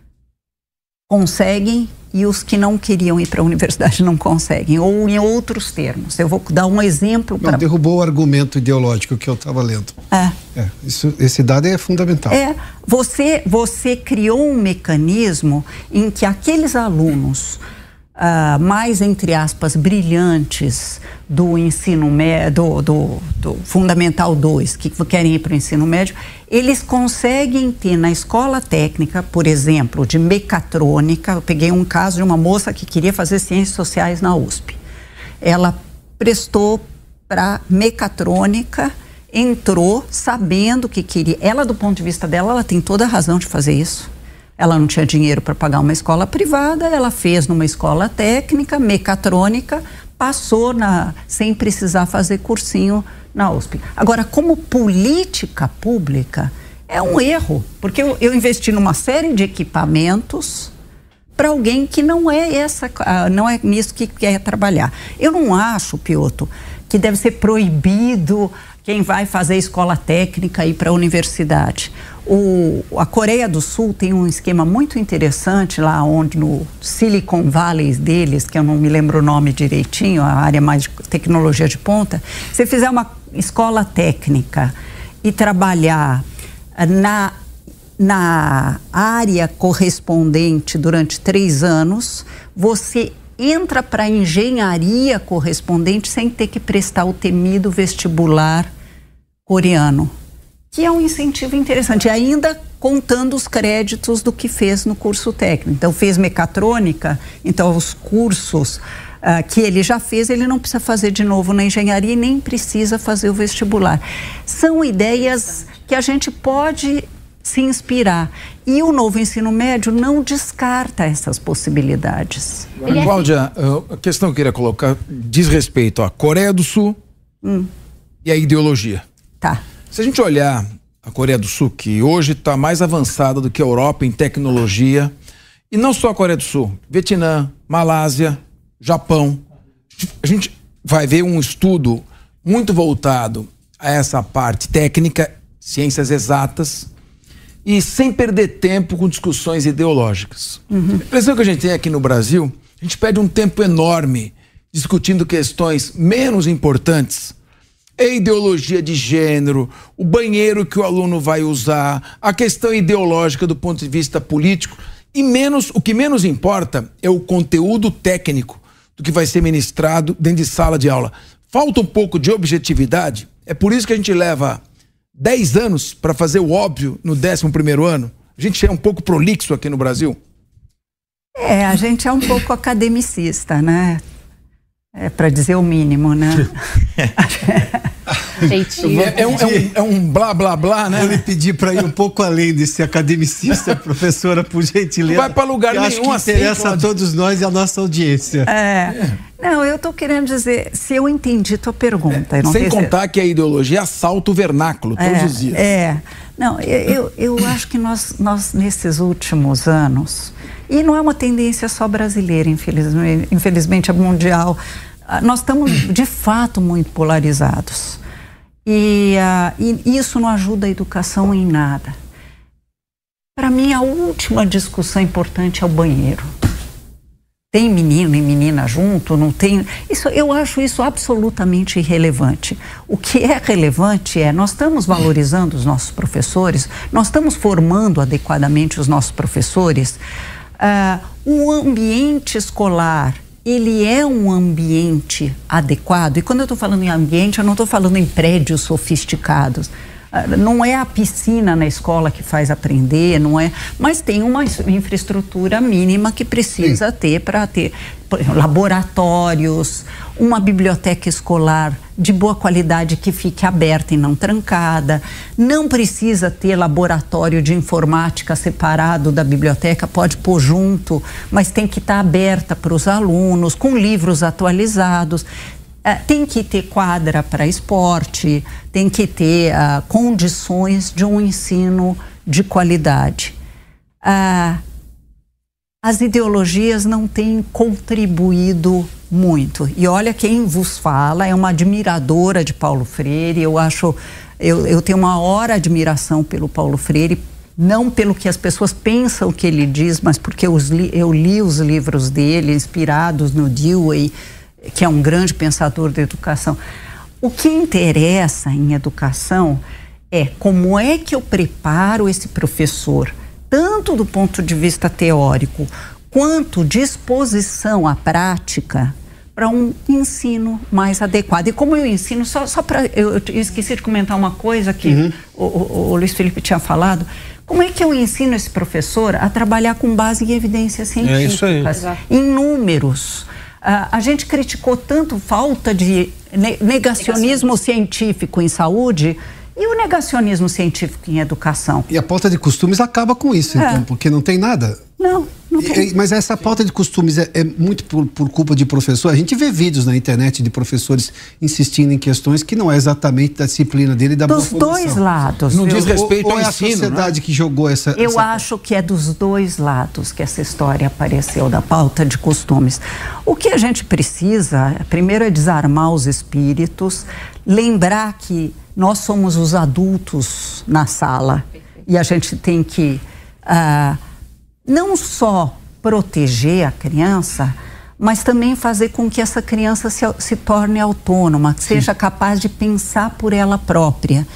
conseguem e os que não queriam ir para a universidade não conseguem. Ou em outros termos, eu vou dar um exemplo para... Derrubou o argumento ideológico que eu estava lendo. É. é isso, esse dado é fundamental. É, você, você criou um mecanismo em que aqueles alunos uh, mais, entre aspas, brilhantes do ensino médio, do, do, do Fundamental dois, que querem ir para o ensino médio, eles conseguem ter na escola técnica, por exemplo, de mecatrônica. Eu peguei um caso de uma moça que queria fazer ciências sociais na U S P. Ela prestou para mecatrônica, entrou sabendo que queria. Ela, do ponto de vista dela, ela tem toda a razão de fazer isso. Ela não tinha dinheiro para pagar uma escola privada, ela fez numa escola técnica, mecatrônica, passou na, sem precisar fazer cursinho na U S P. Agora, como política pública, é um erro, porque eu, eu investi numa série de equipamentos para alguém que não é essa, não é nisso que quer trabalhar. Eu não acho, Piotr, que deve ser proibido quem vai fazer escola técnica ir para a universidade. O, a Coreia do Sul tem um esquema muito interessante lá onde no Silicon Valley deles, que eu não me lembro o nome direitinho, a área mais de tecnologia de ponta. Se você fizer uma escola técnica e trabalhar na, na área correspondente durante três anos, você entra para a engenharia correspondente sem ter que prestar o temido vestibular coreano, que é um incentivo interessante, ainda contando os créditos do que fez no curso técnico. Então, fez mecatrônica, então os cursos uh, que ele já fez, ele não precisa fazer de novo na engenharia e nem precisa fazer o vestibular. São ideias que a gente pode se inspirar. E o novo ensino médio não descarta essas possibilidades. Agora, Cláudia, a questão que eu queria colocar diz respeito à Coreia do Sul hum. e à ideologia. Tá. Se a gente olhar a Coreia do Sul, que hoje está mais avançada do que a Europa em tecnologia, e não só a Coreia do Sul, Vietnã, Malásia, Japão, a gente vai ver um estudo muito voltado a essa parte técnica, ciências exatas, e sem perder tempo com discussões ideológicas. Uhum. A impressão que a gente tem aqui no Brasil, a gente perde um tempo enorme discutindo questões menos importantes. A ideologia de gênero, o banheiro que o aluno vai usar, a questão ideológica do ponto de vista político, e menos, o que menos importa é o conteúdo técnico do que vai ser ministrado dentro de sala de aula. Falta um pouco de objetividade, é por isso que a gente leva dez anos para fazer o óbvio no décimo primeiro ano? A gente é um pouco prolixo aqui no Brasil? É, a gente é um pouco academicista, né? É para dizer o mínimo, né? é, é, um, é, um, é um blá blá blá, né? Vou lhe pedir para ir um pouco além desse academicista, professora, por gentileza. Não vai para lugar nenhum. Acho que assim, interessa pode... a todos nós e a nossa audiência. É. Não, eu estou querendo dizer, se eu entendi tua pergunta. É, não sem contar ser... que a ideologia assalta o vernáculo todos é, os dias. É. Não, eu, eu acho que nós, nós, nesses últimos anos, e não é uma tendência só brasileira, infelizmente, infelizmente é mundial, nós estamos de fato muito polarizados. E, uh, e isso não ajuda a educação em nada. Para mim, a última discussão importante é o banheiro. Tem menino e menina junto, não tem... Isso, eu acho isso absolutamente irrelevante. O que é relevante é, nós estamos valorizando os nossos professores, nós estamos formando adequadamente os nossos professores. Uh, o ambiente escolar, ele é um ambiente adequado. E quando eu estou falando em ambiente, eu não estou falando em prédios sofisticados. Não é a piscina na escola que faz aprender, não é, mas tem uma infraestrutura mínima que precisa Sim. ter para ter laboratórios, uma biblioteca escolar de boa qualidade que fique aberta e não trancada. Não precisa ter laboratório de informática separado da biblioteca, pode pôr junto, mas tem que estar aberta para os alunos, com livros atualizados. Uh, tem que ter quadra para esporte, tem que ter uh, condições de um ensino de qualidade. Uh, as ideologias não têm contribuído muito. E olha, quem vos fala é uma admiradora de Paulo Freire. Eu acho, eu, eu tenho uma maior admiração pelo Paulo Freire, não pelo que as pessoas pensam que ele diz, mas porque eu, eu li os livros dele, inspirados no Dewey, que é um grande pensador da educação. O que interessa em educação é como é que eu preparo esse professor, tanto do ponto de vista teórico, quanto disposição à prática, para um ensino mais adequado. E como eu ensino, só, só para... Eu, eu esqueci de comentar uma coisa que uhum. o, o, o Luiz Felipe tinha falado. Como é que eu ensino esse professor a trabalhar com base em evidências científicas, é isso aí. em números? Uh, a gente criticou tanto falta de ne negacionismo científico em saúde e o negacionismo científico em educação. E a pauta de costumes acaba com isso, é. então, porque não tem nada. Não, não tem. E, mas essa pauta de costumes é, é muito por, por culpa de professor. A gente vê vídeos na internet de professores insistindo em questões que não é exatamente da disciplina dele e da dos dois lados. Não diz respeito ou, ao ou é ensino, a sociedade né? que jogou essa... Eu essa... acho que é dos dois lados que essa história apareceu, da pauta de costumes. O que a gente precisa, primeiro, é desarmar os espíritos, lembrar que nós somos os adultos na sala e a gente tem que uh, não só proteger a criança, mas também fazer com que essa criança se, se torne autônoma, que seja capaz de pensar por ela própria.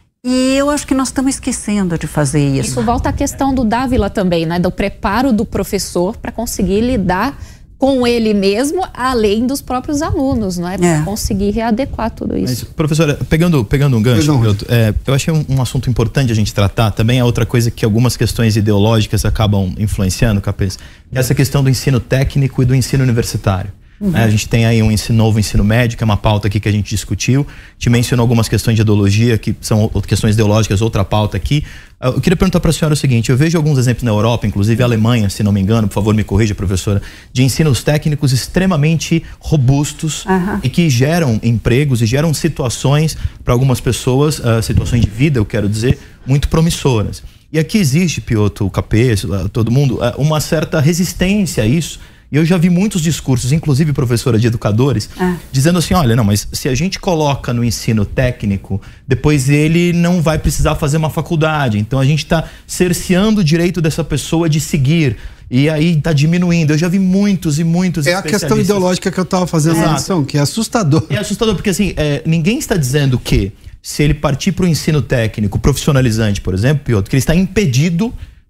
E eu acho que nós estamos esquecendo de fazer isso. Isso volta à questão do Dávila também, né? Do preparo do professor para conseguir lidar com ele mesmo, além dos próprios alunos, não é? Para é. conseguir readequar tudo isso. Mas, professora, pegando, pegando um gancho, eu, é, eu achei um, um assunto importante a gente tratar, também é outra coisa que algumas questões ideológicas acabam influenciando, Capês, que é essa questão do ensino técnico e do ensino universitário. Uhum. É, a gente tem aí um ensino, novo ensino médio, que é uma pauta aqui que a gente discutiu, te mencionou algumas questões de ideologia, que são questões ideológicas, outra pauta aqui. Eu queria perguntar para a senhora o seguinte, eu vejo alguns exemplos na Europa, inclusive a Alemanha, se não me engano, por favor me corrija, professora, de ensinos técnicos extremamente robustos uhum. e que geram empregos e geram situações para algumas pessoas, uh, situações de vida, eu quero dizer, muito promissoras. E aqui existe, Piotr, Capês, uh, todo mundo, uh, uma certa resistência a isso. E eu já vi muitos discursos, inclusive professora de educadores, ah. dizendo assim, olha, não, mas se a gente coloca no ensino técnico, depois ele não vai precisar fazer uma faculdade. Então a gente está cerceando o direito dessa pessoa de seguir. E aí está diminuindo. Eu já vi muitos e muitos É a questão ideológica que eu estava fazendo a menção, que é assustador. É assustador, porque assim, é, ninguém está dizendo que se ele partir para o ensino técnico profissionalizante, por exemplo, Piotr, que ele está impedido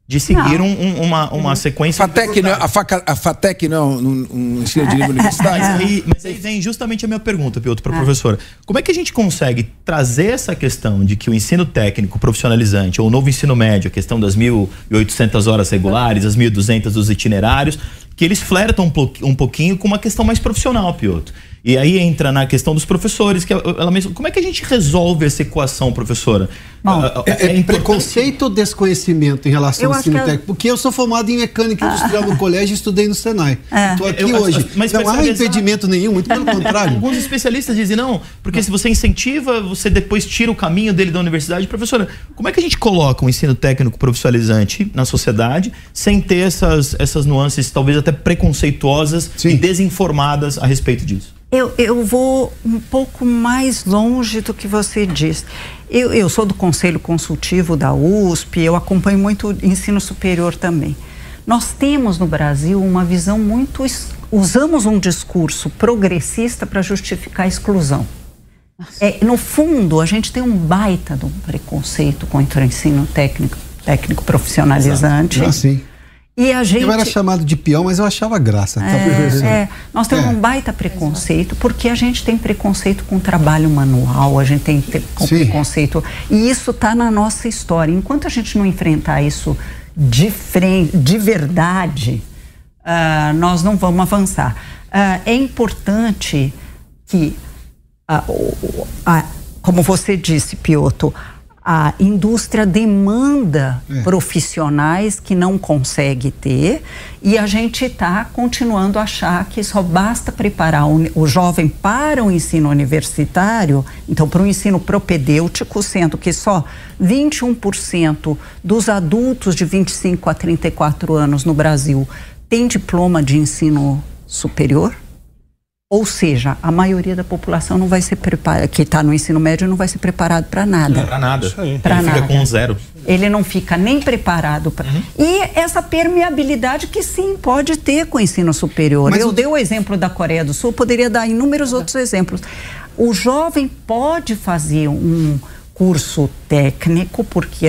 de seguir um, um, uma, uma sequência... Fatec não, a, faca, a Fatec não, um ensino de língua universitária. Mas aí, mas aí vem justamente a minha pergunta, Piotr, para a professora. Como é que a gente consegue trazer essa questão de que o ensino técnico profissionalizante, ou o novo ensino médio, a questão das mil e oitocentas horas regulares, as mil e duzentas dos itinerários, que eles flertam um, po, um pouquinho com uma questão mais profissional, Piotr? E aí entra na questão dos professores, que ela mesma, como é que a gente resolve essa equação, professora? Bom, é, é preconceito ou desconhecimento em relação ao ensino eu... técnico? Porque eu sou formado em mecânica industrial no colégio e estudei no Senai. Estou é. aqui eu, hoje. Mas não há impedimento nenhum, muito pelo contrário. Alguns especialistas dizem, não, porque se você incentiva, você depois tira o caminho dele da universidade. Professora, como é que a gente coloca um ensino técnico profissionalizante na sociedade sem ter essas, essas nuances, talvez até preconceituosas Sim. e desinformadas a respeito disso? Eu, eu vou um pouco mais longe do que você diz. Eu, eu sou do Conselho Consultivo da U S P, eu acompanho muito o ensino superior também. Nós temos no Brasil uma visão muito... Usamos um discurso progressista para justificar a exclusão. É, no fundo, a gente tem um baita de um preconceito contra o ensino técnico, técnico profissionalizante. Ah, sim. E a gente... Eu era chamado de peão, mas eu achava graça. É, é, nós temos é. um baita preconceito, porque a gente tem preconceito com trabalho manual, a gente tem com preconceito... E isso está na nossa história. Enquanto a gente não enfrentar isso de, frente, de verdade, uh, nós não vamos avançar. Uh, é importante que, uh, uh, uh, como você disse, Piotr, a indústria demanda é. profissionais que não consegue ter, e a gente está continuando a achar que só basta preparar o, o jovem para o ensino universitário, então para o ensino propedêutico, sendo que só vinte e um por cento dos adultos de vinte e cinco a trinta e quatro anos no Brasil tem diploma de ensino superior. Ou seja, a maioria da população não vai ser preparada, que está no ensino médio não vai ser preparado para nada. Para nada. Pra Ele nada. fica com um zero. Ele não fica nem preparado para. Uhum. E essa permeabilidade que sim pode ter com o ensino superior. Mas Eu o... dei o exemplo da Coreia do Sul, poderia dar inúmeros outros exemplos. O jovem pode fazer um curso técnico, porque,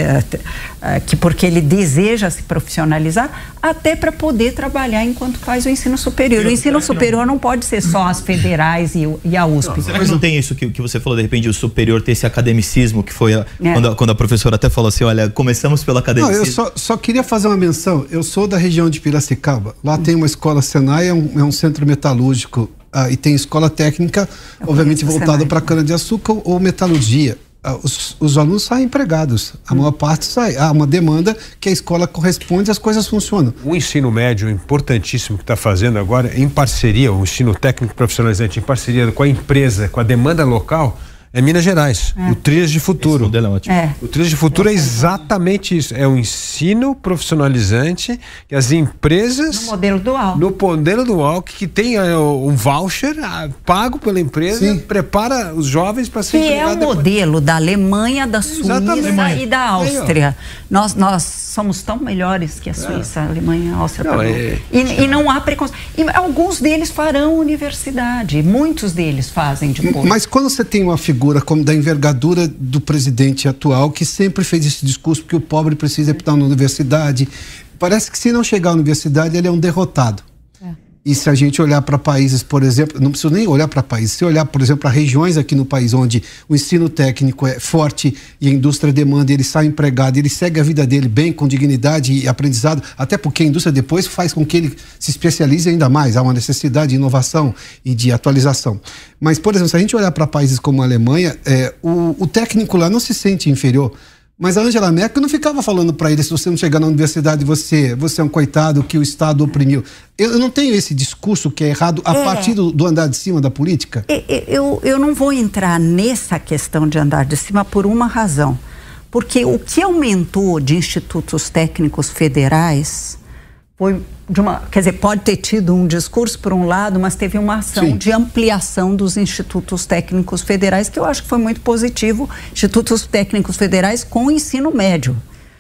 uh, que porque ele deseja se profissionalizar, até para poder trabalhar enquanto faz o ensino superior. O ensino superior não pode ser só as federais e, e a U S P. Não, será que não tem isso que, que você falou, de repente, o superior ter esse academicismo, que foi a, é. quando, a, quando a professora até falou assim, olha, começamos pelo academicismo. Não, eu só, só queria fazer uma menção. Eu sou da região de Piracicaba. Lá hum. tem uma escola Senai, é um, é um centro metalúrgico, uh, e tem escola técnica, eu obviamente voltada para cana-de-açúcar ou metalurgia. Os, os alunos saem empregados, a maior parte sai. Há uma demanda que a escola corresponde e as coisas funcionam. O ensino médio importantíssimo que está fazendo agora, em parceria, o ensino técnico profissionalizante, em parceria com a empresa, com a demanda local, é Minas Gerais, é. o Trilhas de Futuro. Esse modelo é ótimo. É. O Trilhas de Futuro é exatamente isso, é um ensino profissionalizante que as empresas... No modelo dual. No modelo dual, que, que tem uh, um voucher uh, pago pela empresa, Sim. prepara os jovens para ser... Que é o modelo da Alemanha, da Suíça exatamente. e da Áustria. Aí, nós, nós somos tão melhores que a Suíça, é. a Alemanha, a Áustria. Não, é... e, e não há preconceito. E alguns deles farão universidade, muitos deles fazem depois. Mas quando você tem uma figura como da envergadura do presidente atual, que sempre fez esse discurso que o pobre precisa estar na universidade, parece que se não chegar à universidade ele é um derrotado. É. E se a gente olhar para países, por exemplo, não preciso nem olhar para países, se olhar, por exemplo, para regiões aqui no país onde o ensino técnico é forte e a indústria demanda, ele sai empregado, ele segue a vida dele bem, com dignidade e aprendizado, até porque a indústria depois faz com que ele se especialize ainda mais, há uma necessidade de inovação e de atualização. Mas, por exemplo, se a gente olhar para países como a Alemanha, é, o, o técnico lá não se sente inferior. Mas a Angela Merkel não ficava falando para ele, se você não chegar na universidade, você, você é um coitado que o Estado oprimiu. Eu não tenho esse discurso que é errado a é. partir do, do andar de cima da política? Eu, eu não vou entrar nessa questão de andar de cima por uma razão. Porque o que aumentou de institutos técnicos federais foi de uma, quer dizer, pode ter tido um discurso por um lado, mas teve uma ação Sim. de ampliação dos institutos técnicos federais, que eu acho que foi muito positivo, institutos técnicos federais com ensino médio.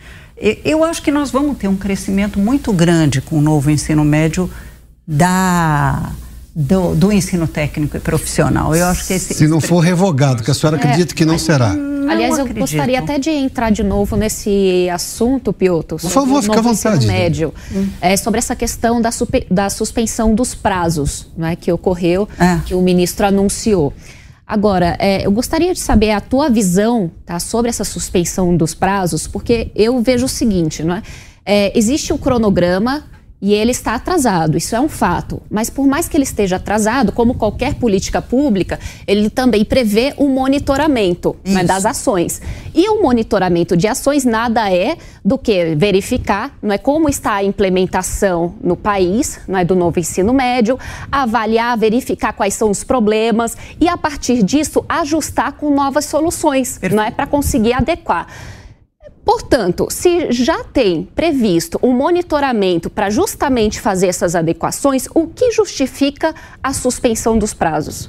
Eu acho que nós vamos ter um crescimento muito grande com o novo ensino médio da, do, do ensino técnico e profissional. Eu acho que esse, Se não for revogado, que a senhora acredita que não será. Aliás, eu gostaria até de entrar de novo nesse assunto, Piotr, por favor, fica à vontade. Médio, hum. é, sobre essa questão da, super, da suspensão dos prazos, né, que ocorreu, é. que o ministro anunciou. Agora, é, eu gostaria de saber a tua visão, tá, sobre essa suspensão dos prazos, porque eu vejo o seguinte, não é? É, existe um cronograma e ele está atrasado, isso é um fato. Mas por mais que ele esteja atrasado, como qualquer política pública, ele também prevê um monitoramento, né, das ações. E o monitoramento de ações nada é do que verificar, não é, como está a implementação no país, não é, do novo ensino médio, avaliar, verificar quais são os problemas e, a partir disso, ajustar com novas soluções, não é, para conseguir adequar. Portanto, se já tem previsto um monitoramento para justamente fazer essas adequações, o que justifica a suspensão dos prazos?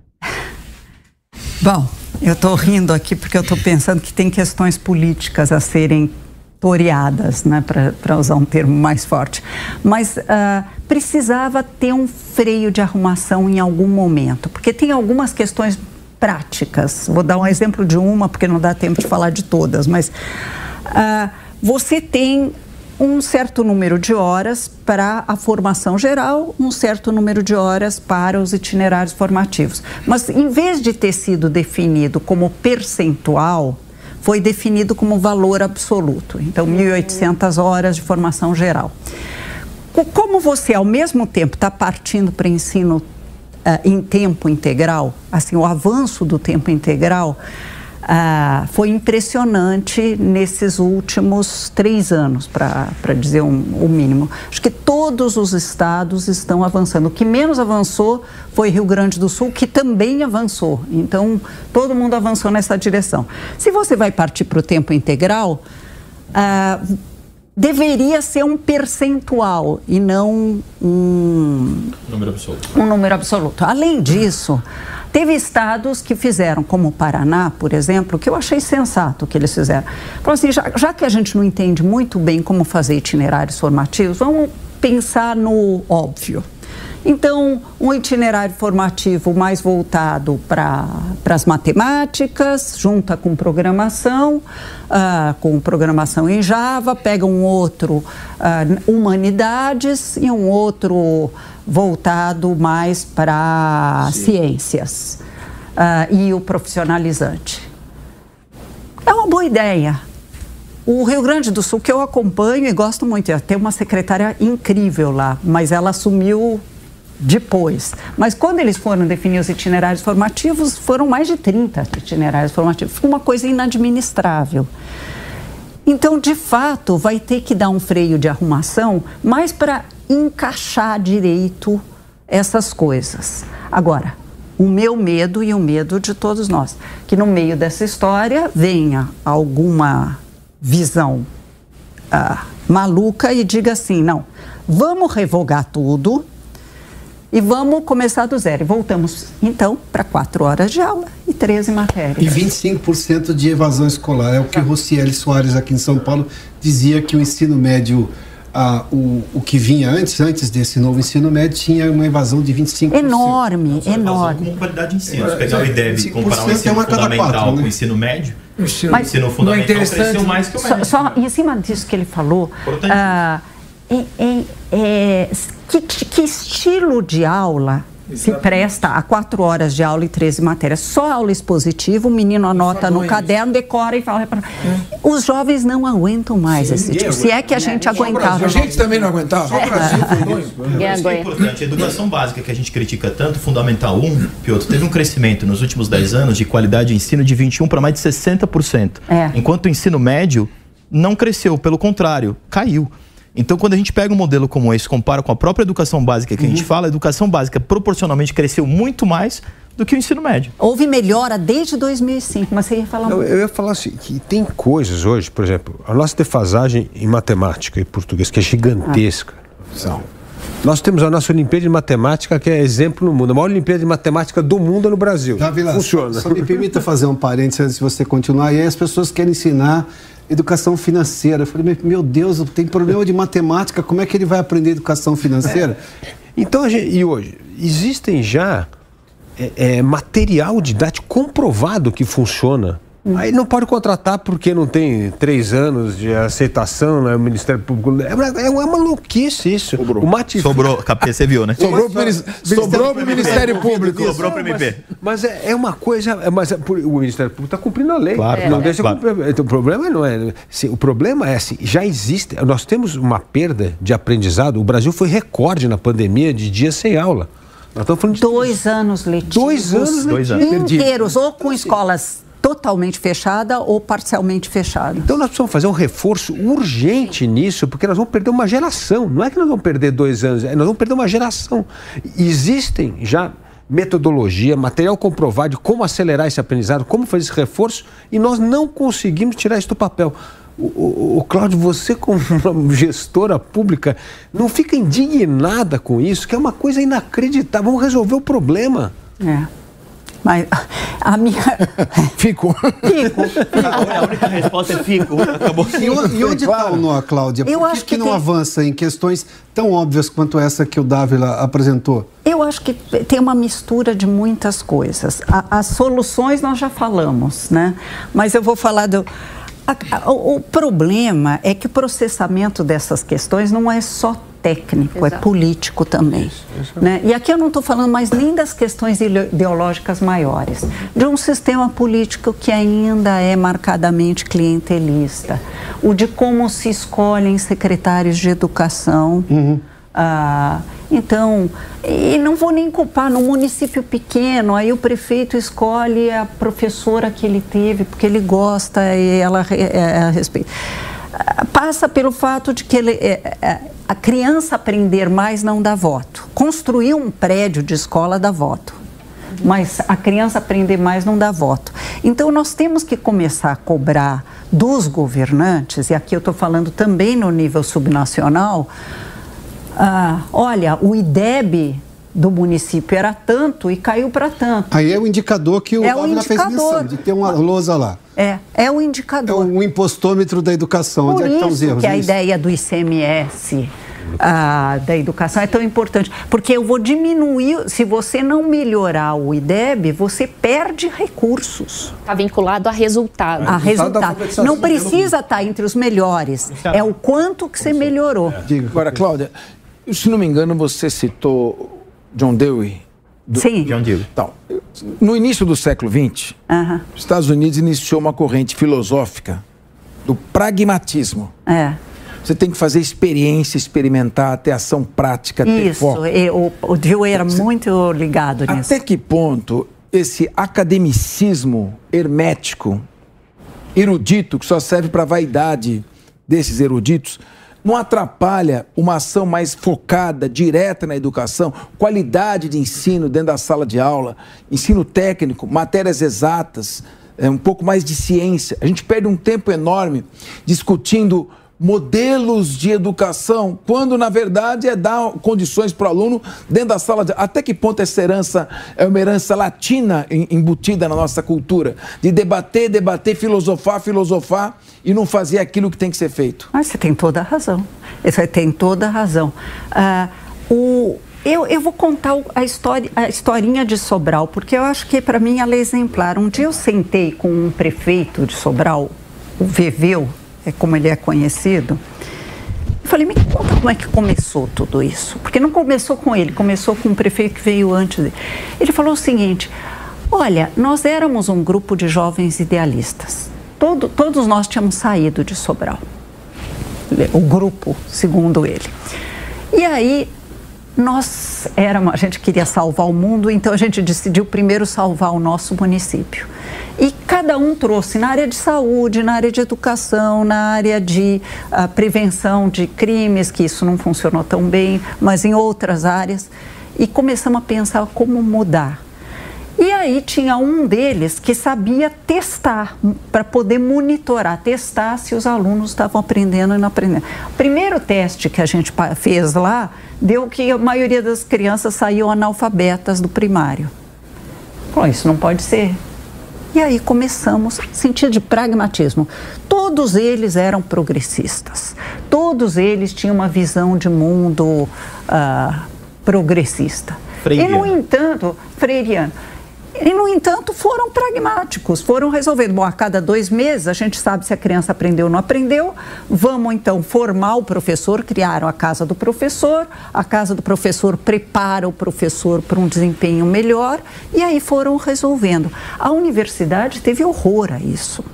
Bom, eu estou rindo aqui porque eu estou pensando que tem questões políticas a serem toreadas, né, para usar um termo mais forte. Mas uh, precisava ter um freio de arrumação em algum momento, porque tem algumas questões práticas. Vou dar um exemplo de uma, porque não dá tempo de falar de todas, mas uh, você tem um certo número de horas para a formação geral, um certo número de horas para os itinerários formativos. Mas, em vez de ter sido definido como percentual, foi definido como valor absoluto. Então, mil e oitocentas horas de formação geral. Como você, ao mesmo tempo, está partindo para ensino Uh, em tempo integral, assim, o avanço do tempo integral uh, foi impressionante nesses últimos três anos, para dizer um, o mínimo. Acho que todos os estados estão avançando. O que menos avançou foi Rio Grande do Sul, que também avançou. Então, todo mundo avançou nessa direção. Se você vai partir para o tempo integral, uh, deveria ser um percentual e não um número absoluto. Um número absoluto. Além disso, teve estados que fizeram, como o Paraná, por exemplo, que eu achei sensato o que eles fizeram. Falaram assim, já, já que a gente não entende muito bem como fazer itinerários formativos, vamos pensar no óbvio. Então, um itinerário formativo mais voltado para as matemáticas, junta com programação, uh, com programação em Java, pega um outro uh, humanidades e um outro voltado mais para ciências uh, e o profissionalizante. É uma boa ideia. O Rio Grande do Sul, que eu acompanho e gosto muito, tem uma secretária incrível lá, mas ela assumiu depois. Mas quando eles foram definir os itinerários formativos, foram mais de trinta itinerários formativos. Foi uma coisa inadministrável. Então, de fato, vai ter que dar um freio de arrumação, mais para encaixar direito essas coisas. Agora, o meu medo e o medo de todos nós, que no meio dessa história venha alguma visão ah, maluca e diga assim, não, vamos revogar tudo e vamos começar do zero. E voltamos, então, para quatro horas de aula e treze matérias. E vinte e cinco por cento de evasão escolar. É o que Rocieli Soares, aqui em São Paulo, dizia que o ensino médio, ah, o, o que vinha antes, antes desse novo ensino médio, tinha uma evasão de vinte e cinco por cento. Enorme, Não, enorme. Como qualidade de ensino. Se pegar o I D E B e comparar o ensino é fundamental quatro, né? com o ensino médio, o ensino, Mas, ensino fundamental cresceu mais que o médio. Só, só em cima disso que ele falou, ah, é, é, é, que, que estilo de aula se presta a quatro horas de aula e treze matérias? Só aula expositiva, o menino anota no caderno, decora e fala. É. Os jovens não aguentam mais Sim, esse tipo. Se é que a gente aguentava. A gente também não aguentava. Só o Brasil foi dois. Isso é importante. A educação básica que a gente critica tanto, Fundamental um, Piotr, teve um crescimento nos últimos dez anos de qualidade de ensino de vinte e um para mais de sessenta por cento. É. Enquanto o ensino médio não cresceu, pelo contrário, caiu. Então, quando a gente pega um modelo como esse, compara com a própria educação básica que uhum. a gente fala, a educação básica proporcionalmente cresceu muito mais do que o ensino médio. Houve melhora desde dois mil e cinco, mas você ia falar... Não, eu ia falar assim, que tem coisas hoje, por exemplo, a nossa defasagem em matemática e português, que é gigantesca. Ah. Nós temos a nossa Olimpíada de Matemática, que é exemplo no mundo. A maior Olimpíada de Matemática do mundo é no Brasil. Davila, funciona. Só me permita fazer um parênteses antes de você continuar. E aí as pessoas querem ensinar educação financeira. Eu falei, meu Deus, tem problema de matemática, como é que ele vai aprender educação financeira? É. Então, a gente, e hoje, existem já é, é, material didático comprovado que funciona. Hum. Aí não pode contratar porque não tem três anos de aceitação, né? O Ministério Público. É uma, é uma maluquice isso. Sobrou. O Mati... Sobrou, você viu, né? Sobrou para o Ministério Público. Sobrou para o M P. Mas, mas é, é uma coisa. É, mas é, o Ministério Público está cumprindo a lei. Claro, não é, deixa claro. cumprir. Então, o problema não é. Assim, o problema é assim, já existe. Nós temos uma perda de aprendizado. O Brasil foi recorde na pandemia de dias sem aula. Nós estamos falando de dois anos letivos. Dois anos dois letivos. Inteiros, ou com escolas totalmente fechada ou parcialmente fechada. Então nós precisamos fazer um reforço urgente nisso, porque nós vamos perder uma geração. Não é que nós vamos perder dois anos, é nós vamos perder uma geração. Existem já metodologia, material comprovado de como acelerar esse aprendizado, como fazer esse reforço, e nós não conseguimos tirar isso do papel. O, o, o Cláudio, você como uma gestora pública, não fica indignada com isso, que é uma coisa inacreditável. Vamos resolver o problema. É. Mas a minha... Fico. Fico. A única resposta é fico. Acabou. E, e onde está o nó, Cláudia? Por Eu que, acho que, que não tem... avança em questões tão óbvias quanto essa que o Dávila apresentou? Eu acho que tem uma mistura de muitas coisas. A, as soluções nós já falamos, né? Mas eu vou falar do... A, a, o, o problema é que o processamento dessas questões não é só técnico, Exato. É político também. Isso, isso. Né? E aqui eu não estou falando mais nem das questões ideológicas maiores, de um sistema político que ainda é marcadamente clientelista, o de como se escolhem secretários de educação. Uhum. Ah, então, e não vou nem culpar, no município pequeno, aí o prefeito escolhe a professora que ele teve, porque ele gosta e ela é, a respeito. Passa pelo fato de que ele, é, é, a criança aprender mais não dá voto. Construir um prédio de escola dá voto, mas a criança aprender mais não dá voto. Então nós temos que começar a cobrar dos governantes, e aqui eu estou falando também no nível subnacional, ah, olha, o I D E B do município era tanto e caiu para tanto. Aí é o indicador que o é Dávila fez menção, de ter uma lousa lá. É, é o indicador. É o impostômetro da educação. Por Onde é que estão os erros? que a é ideia do I C M S ah, da educação é tão importante. Porque eu vou diminuir, se você não melhorar o I D E B, você perde recursos. Está vinculado a resultado. A resultado. Não precisa estar entre os melhores. É o quanto que você melhorou. Agora, Cláudia, se não me engano, você citou John Dewey. Do... Sim. John Dewey. Então, no início do século vinte, uh-huh. os Estados Unidos iniciou uma corrente filosófica do pragmatismo. É. Você tem que fazer experiência, experimentar, ter ação prática, ter Isso, foco. Isso, o, o Dewey era Você... muito ligado nisso. Até que ponto esse academicismo hermético, erudito, que só serve para a vaidade desses eruditos, não atrapalha uma ação mais focada, direta na educação, qualidade de ensino dentro da sala de aula, ensino técnico, matérias exatas, é, um pouco mais de ciência. A gente perde um tempo enorme discutindo modelos de educação, quando na verdade é dar condições para o aluno dentro da sala de aula. Até que ponto essa herança é uma herança latina embutida na nossa cultura, de debater, debater, filosofar, filosofar e não fazer aquilo que tem que ser feito? Mas você tem toda a razão, você tem toda a razão. Ah, o... Eu, eu vou contar a, história, a historinha de Sobral, porque eu acho que para mim ela é exemplar. Um dia eu sentei com um prefeito de Sobral, o Veveu, é como ele é conhecido. Eu falei, me conta como é que começou tudo isso. Porque não começou com ele, começou com um prefeito que veio antes dele. Ele falou o seguinte, olha, nós éramos um grupo de jovens idealistas. Todo, todos nós tínhamos saído de Sobral. O grupo, segundo ele. E aí, nós éramos, a gente queria salvar o mundo, então a gente decidiu primeiro salvar o nosso município. E cada um trouxe na área de saúde, na área de educação, na área de uh, prevenção de crimes, que isso não funcionou tão bem, mas em outras áreas. E começamos a pensar como mudar. E aí tinha um deles que sabia testar, para poder monitorar, testar se os alunos estavam aprendendo e não aprendendo. O primeiro teste que a gente fez lá, deu que a maioria das crianças saíam analfabetas do primário. Bom, isso não pode ser. E aí começamos, sentido de pragmatismo. Todo todos eles eram progressistas. Todos eles tinham uma visão de mundo uh, progressista. Freiriano. E, no entanto, freiriano. E, no entanto, foram pragmáticos, foram resolvendo. Bom, a cada dois meses, a gente sabe se a criança aprendeu ou não aprendeu, vamos, então, formar o professor, criaram a Casa do Professor, a Casa do Professor prepara o professor para um desempenho melhor, e aí foram resolvendo. A universidade teve horror a isso.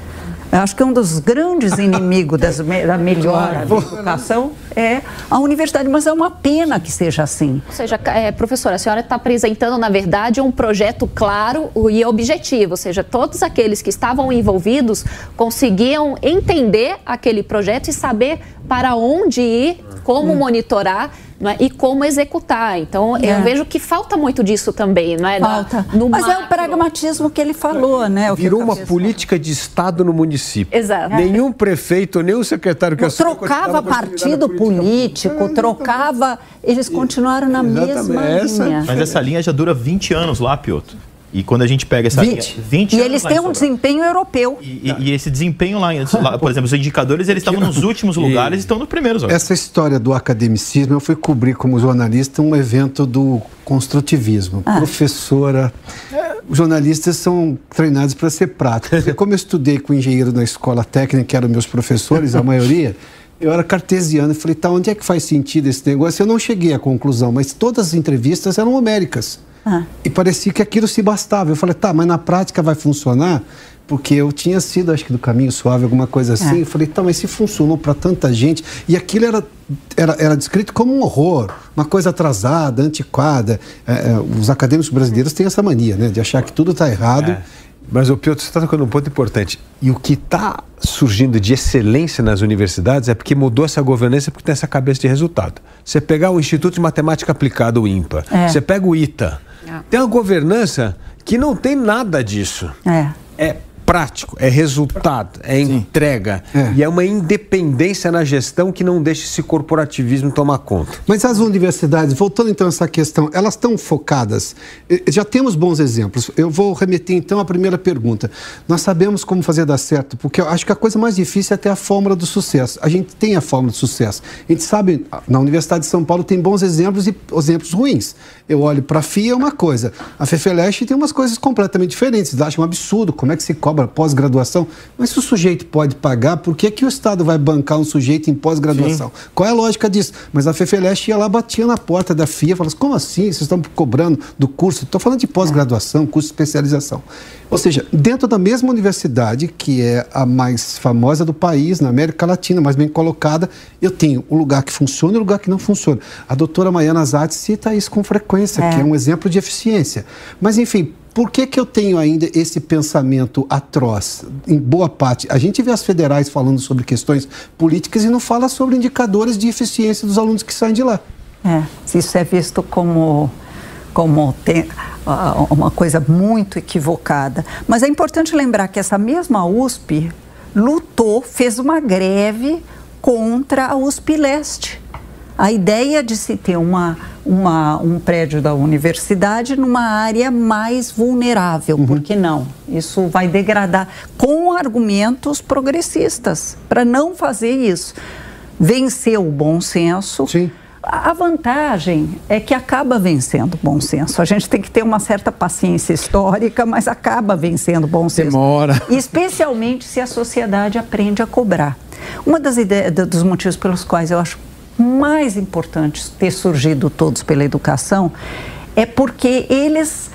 Eu acho que um dos grandes inimigos das, da melhora da educação é a universidade, mas é uma pena que seja assim. Ou seja, é, professora, a senhora está apresentando, na verdade, um projeto claro e objetivo, ou seja, todos aqueles que estavam envolvidos conseguiam entender aquele projeto e saber para onde ir, como hum. monitorar, não é? E como executar. Então, é. eu vejo que falta muito disso também, não é? Falta. No Mas macro. É o pragmatismo que ele falou, né? O Virou uma política de Estado no município. Exato. Nenhum prefeito, nem o secretário que trocava partido político, é, trocava... Eles continuaram na Exatamente. mesma essa... linha. Mas essa linha já dura vinte anos lá, Piotr. E quando a gente pega essa vinte. linha... vinte e eles têm um desempenho europeu. E, e, e esse desempenho lá, lá, por exemplo, os indicadores, eles estavam nos últimos lugares e estão nos primeiros. Ó. Essa história do academicismo, eu fui cobrir como jornalista um evento do construtivismo. Ah. Professora... Os jornalistas são treinados para ser práticos. Como eu estudei com engenheiro na escola técnica, que eram meus professores, a maioria... Eu era cartesiano e falei, tá, onde é que faz sentido esse negócio? Eu não cheguei à conclusão, mas todas as entrevistas eram homéricas. Ah. E parecia que aquilo se bastava. Eu falei, tá, mas na prática vai funcionar? Porque eu tinha sido, acho que do Caminho Suave, alguma coisa assim. É. Eu falei, tá, mas se funcionou para tanta gente... E aquilo era, era, era descrito como um horror, uma coisa atrasada, antiquada. É, é, os acadêmicos brasileiros têm essa mania, né, de achar que tudo está errado. É. Mas, o Piotr, você está tocando um ponto importante. E o que está surgindo de excelência nas universidades é porque mudou essa governança, porque tem essa cabeça de resultado. Você pegar o Instituto de Matemática Aplicada, o INPA, é. você pega o ITA, é. tem uma governança que não tem nada disso. É. É prático, é resultado, é Sim. entrega. É. E é uma independência na gestão que não deixa esse corporativismo tomar conta. Mas as universidades, voltando então a essa questão, elas estão focadas, já temos bons exemplos. Eu vou remeter então à primeira pergunta. Nós sabemos como fazer dar certo, porque eu acho que a coisa mais difícil é ter a fórmula do sucesso. A gente tem a fórmula do sucesso. A gente sabe, na Universidade de São Paulo tem bons exemplos e exemplos ruins. Eu olho para a F I A é uma coisa, a FEFELESH tem umas coisas completamente diferentes. Eles acham um absurdo, como é que se cobra pós-graduação? Mas se o sujeito pode pagar, por que, que o Estado vai bancar um sujeito em pós-graduação? Sim. Qual é a lógica disso? Mas a FEFELESH ia lá, batia na porta da F I A e falava assim, como assim? Vocês estão cobrando do curso? Estou falando de pós-graduação, curso de especialização. Ou seja, dentro da mesma universidade, que é a mais famosa do país, na América Latina, mais bem colocada, eu tenho o lugar que funciona e o lugar que não funciona. A doutora Maiana Zatti cita isso com frequência, é. que é um exemplo de eficiência. Mas, enfim, por que que eu tenho ainda esse pensamento atroz? Em boa parte, a gente vê as federais falando sobre questões políticas e não fala sobre indicadores de eficiência dos alunos que saem de lá. É, isso é visto como... como tem, uh, uma coisa muito equivocada. Mas é importante lembrar que essa mesma U S P lutou, fez uma greve contra a U S P Leste. A ideia de se ter uma, uma, um prédio da universidade numa área mais vulnerável, uhum. por que não? Isso vai degradar, com argumentos progressistas, para não fazer isso. Venceu o bom senso. Sim. A vantagem é que acaba vencendo o bom senso. A gente tem que ter uma certa paciência histórica, mas acaba vencendo o bom senso. Demora. Especialmente se a sociedade aprende a cobrar. Uma das ideias, dos motivos pelos quais eu acho mais importante ter surgido Todos pela Educação é porque eles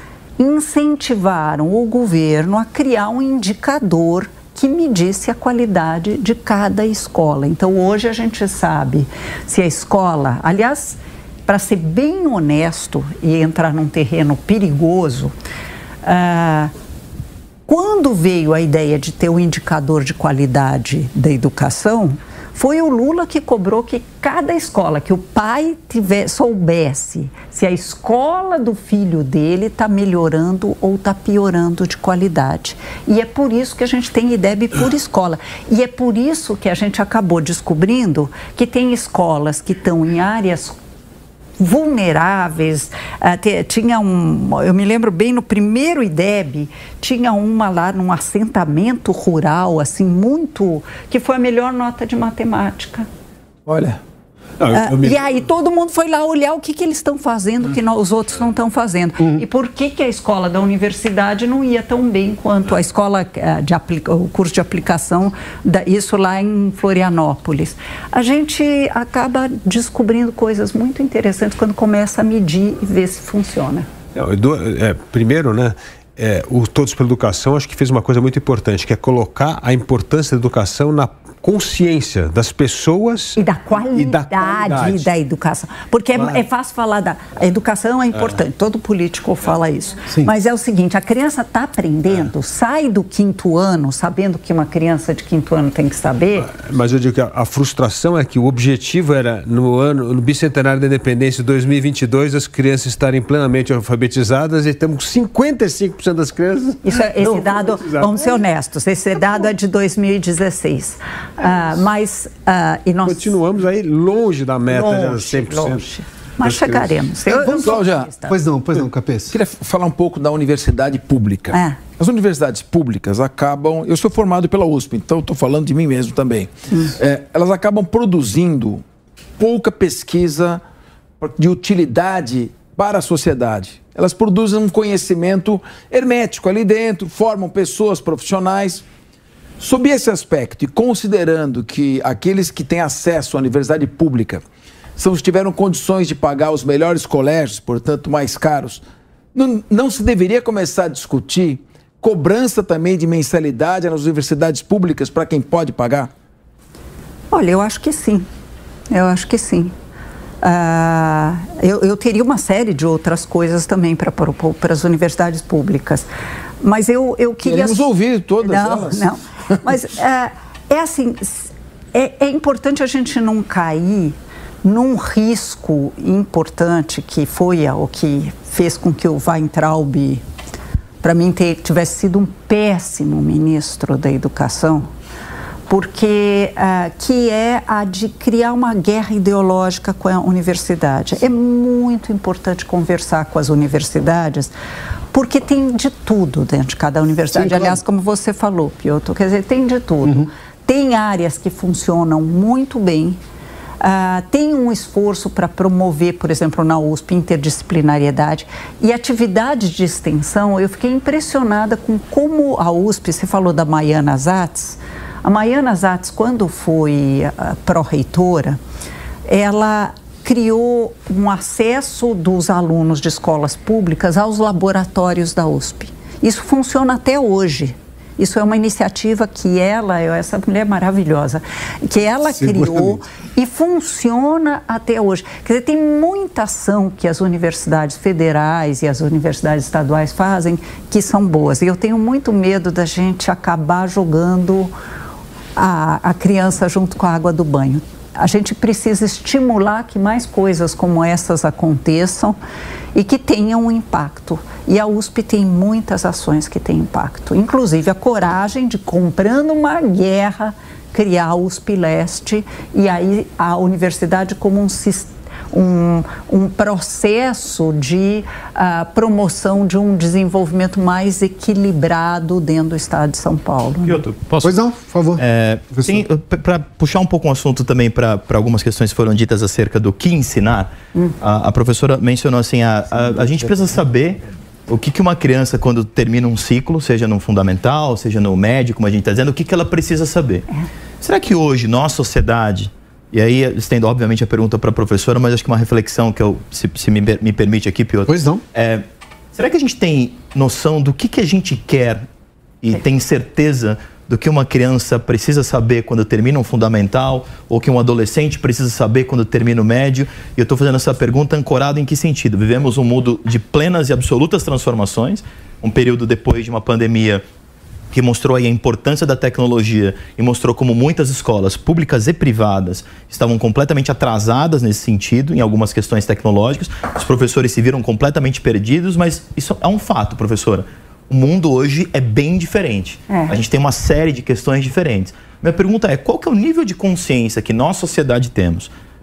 incentivaram o governo a criar um indicador que medisse a qualidade de cada escola. Então, hoje a gente sabe se a escola... Aliás, para ser bem honesto e entrar num terreno perigoso, ah, quando veio a ideia de ter um indicador de qualidade da educação, foi o Lula que cobrou que cada escola, que o pai tiver, soubesse se a escola do filho dele está melhorando ou está piorando de qualidade. E é por isso que a gente tem I D E B por escola. E é por isso que a gente acabou descobrindo que tem escolas que estão em áreas vulneráveis. Uh, te, tinha um, eu me lembro bem, no primeiro I D E B, tinha uma lá num assentamento rural, assim, muito, que foi a melhor nota de matemática. Olha... Não, eu, eu me... uh, e aí todo mundo foi lá olhar o que, que eles estão fazendo que nós, os outros não estão fazendo. Uhum. E por que, que a escola da universidade não ia tão bem quanto a escola uh, de aplica... o curso de aplicação, da... isso lá em Florianópolis. A gente acaba descobrindo coisas muito interessantes quando começa a medir e ver se funciona. É, primeiro, né? É, o Todos pela Educação acho que fez uma coisa muito importante, que é colocar a importância da educação na consciência das pessoas e da qualidade, e da, qualidade. da educação. Porque claro. é, é fácil falar da a educação é importante, é. todo político fala isso. Sim. Mas é o seguinte, a criança está aprendendo, é. sai do quinto ano sabendo que uma criança de quinto ano tem que saber. Mas eu digo que a, a frustração é que o objetivo era no ano, no bicentenário da independência de dois mil e vinte e dois, as crianças estarem plenamente alfabetizadas e temos cinquenta e cinco por cento das crianças. Isso, esse não, dado, vamos ser honestos, esse dado é de dois mil e dezesseis. Uh, mas uh, e nós continuamos aí longe da meta longe, de cem por cento. Longe. Mas chegaremos. Eu, Vamos eu já. Pois não, pois não, Capês. Queria falar um pouco da universidade pública. É. As universidades públicas acabam. Eu sou formado pela U S P, então estou falando de mim mesmo também. Hum. É, elas acabam produzindo pouca pesquisa de utilidade para a sociedade. Elas produzem um conhecimento hermético ali dentro, formam pessoas profissionais. Sob esse aspecto, e considerando que aqueles que têm acesso à universidade pública são os que tiveram condições de pagar os melhores colégios, portanto mais caros, não, não se deveria começar a discutir cobrança também de mensalidade nas universidades públicas para quem pode pagar? Olha, eu acho que sim. Eu acho que sim. Uh, eu, eu teria uma série de outras coisas também para propor para as universidades públicas. Mas eu, eu queria... Queremos ouvir todas não, elas. Não, mas uh, é assim, é, é importante a gente não cair num risco importante que foi o que fez com que o Weintraub, para mim, ter, tivesse sido um péssimo ministro da Educação, porque uh, que é a de criar uma guerra ideológica com a universidade. É muito importante conversar com as universidades, porque tem de tudo dentro de cada universidade. Sim, claro. Aliás, como você falou, Piotr, quer dizer, tem de tudo. Uhum. Tem áreas que funcionam muito bem, uh, tem um esforço para promover, por exemplo, na U S P, interdisciplinariedade e atividades de extensão. Eu fiquei impressionada com como a U S P, você falou da Maiana Zatz, a Maiana Zatz, quando foi uh, pró-reitora, ela criou um acesso dos alunos de escolas públicas aos laboratórios da U S P. Isso funciona até hoje. Isso é uma iniciativa que ela, essa mulher maravilhosa, que ela criou e funciona até hoje. Quer dizer, tem muita ação que as universidades federais e as universidades estaduais fazem que são boas. E eu tenho muito medo da gente acabar jogando a, a criança junto com a água do banho. A gente precisa estimular que mais coisas como essas aconteçam e que tenham um impacto. E a U S P tem muitas ações que têm impacto, inclusive a coragem de, comprando uma guerra, criar a U S P Leste e aí a universidade como um sistema. Um, um processo de uh, promoção de um desenvolvimento mais equilibrado dentro do estado de São Paulo. Piotr, posso? Pois não, por favor. É, para puxar um pouco um assunto também para algumas questões que foram ditas acerca do que ensinar, hum. a, a professora mencionou assim, a, a, a gente precisa saber o que, que uma criança, quando termina um ciclo, seja no fundamental, seja no médio, como a gente está dizendo, o que, que ela precisa saber. É. Será que hoje, nossa sociedade... E aí, estendo obviamente a pergunta para a professora, mas acho que uma reflexão que eu, se, se me, me permite aqui, Piotr. Pois não. É, será que a gente tem noção do que, que a gente quer e é. tem certeza do que uma criança precisa saber quando termina um fundamental ou que um adolescente precisa saber quando termina o médio? E eu estou fazendo essa pergunta ancorada em que sentido? Vivemos um mundo de plenas e absolutas transformações, um período depois de uma pandemia que mostrou aí a importância da tecnologia e mostrou como muitas escolas públicas e privadas estavam completamente atrasadas nesse sentido, em algumas questões tecnológicas. Os professores se viram completamente perdidos, mas isso é um fato, professora. O mundo hoje é bem diferente. É. A gente tem uma série de questões diferentes. Minha pergunta é, qual que é o nível de consciência que nós, sociedade, temos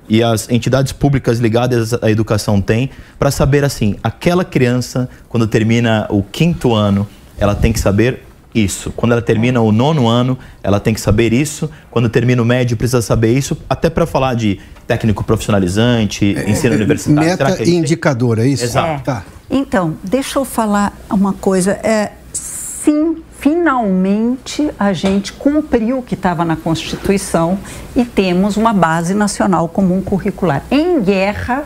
e as entidades públicas ligadas à educação têm para saber assim, aquela criança, quando termina o quinto ano, ela tem que saber isso. Quando ela termina o nono ano, ela tem que saber isso. Quando termina o médio, precisa saber isso. Até para falar de técnico profissionalizante, é, ensino é, universitário. Meta e indicador, é isso? Exato. É. Tá. Então, deixa eu falar uma coisa. É, sim, finalmente a gente cumpriu o que estava na Constituição e temos uma base nacional comum curricular. Em guerra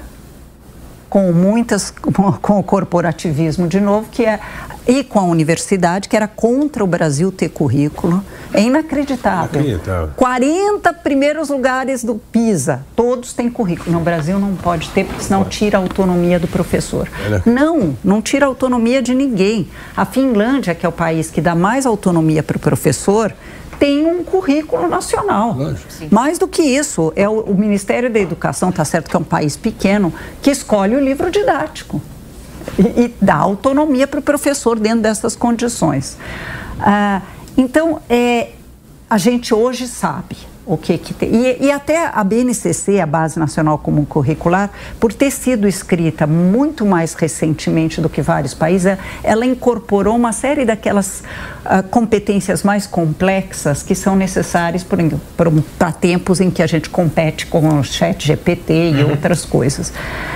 com muitas, com o corporativismo de novo, que é, e com a universidade, que era contra o Brasil ter currículo. É inacreditável. inacreditável. quarenta primeiros lugares do PISA, todos têm currículo. No Brasil não pode ter, porque senão tira a autonomia do professor. Não, não tira a autonomia de ninguém. A Finlândia, que é o país que dá mais autonomia para o professor, tem um currículo nacional. Mais do que isso, é o, o Ministério da Educação, está certo que é um país pequeno, que escolhe o livro didático e, e dá autonomia para o professor dentro dessas condições. Ah, então, é, a gente hoje sabe o que que tem. E, e até a B N C C, a Base Nacional Comum Curricular, por ter sido escrita muito mais recentemente do que vários países, ela incorporou uma série daquelas uh, competências mais complexas que são necessárias para tempos em que a gente compete com o chat G P T e outras coisas.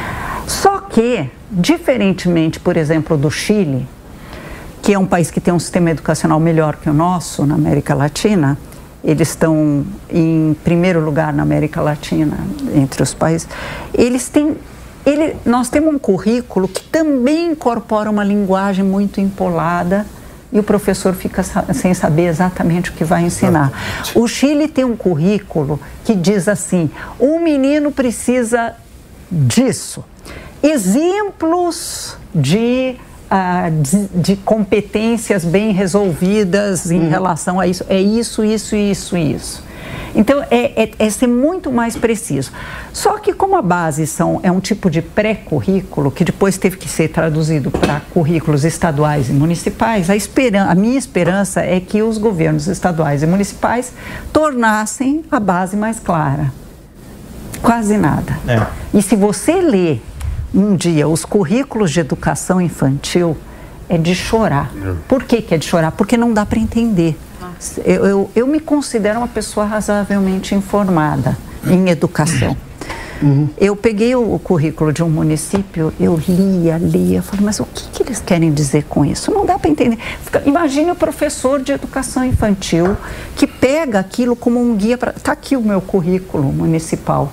Só que, diferentemente, por exemplo, do Chile, que é um país que tem um sistema educacional melhor que o nosso na América Latina, eles estão em primeiro lugar na América Latina, entre os países, eles têm, ele, nós temos um currículo que também incorpora uma linguagem muito empolada e o professor fica sem saber exatamente o que vai ensinar. O Chile tem um currículo que diz assim, um menino precisa disso. Exemplos de... Uh, de, de competências bem resolvidas em uhum. relação a isso, é isso, isso, isso, isso. Então, é, é, é ser muito mais preciso. Só que como a base são, é um tipo de pré-currículo, que depois teve que ser traduzido para currículos estaduais e municipais, a, esperan- a minha esperança é que os governos estaduais e municipais tornassem a base mais clara. Quase nada. É. E se você lê um dia, os currículos de educação infantil, é de chorar. Por que que é de chorar? Porque não dá para entender. Eu, eu, eu me considero uma pessoa razoavelmente informada em educação. Uhum. Eu peguei o, o currículo de um município, eu lia, lia, falei, mas o que, que eles querem dizer com isso? Não dá para entender. Imagine o professor de educação infantil que pega aquilo como um guia para... Está aqui o meu currículo municipal.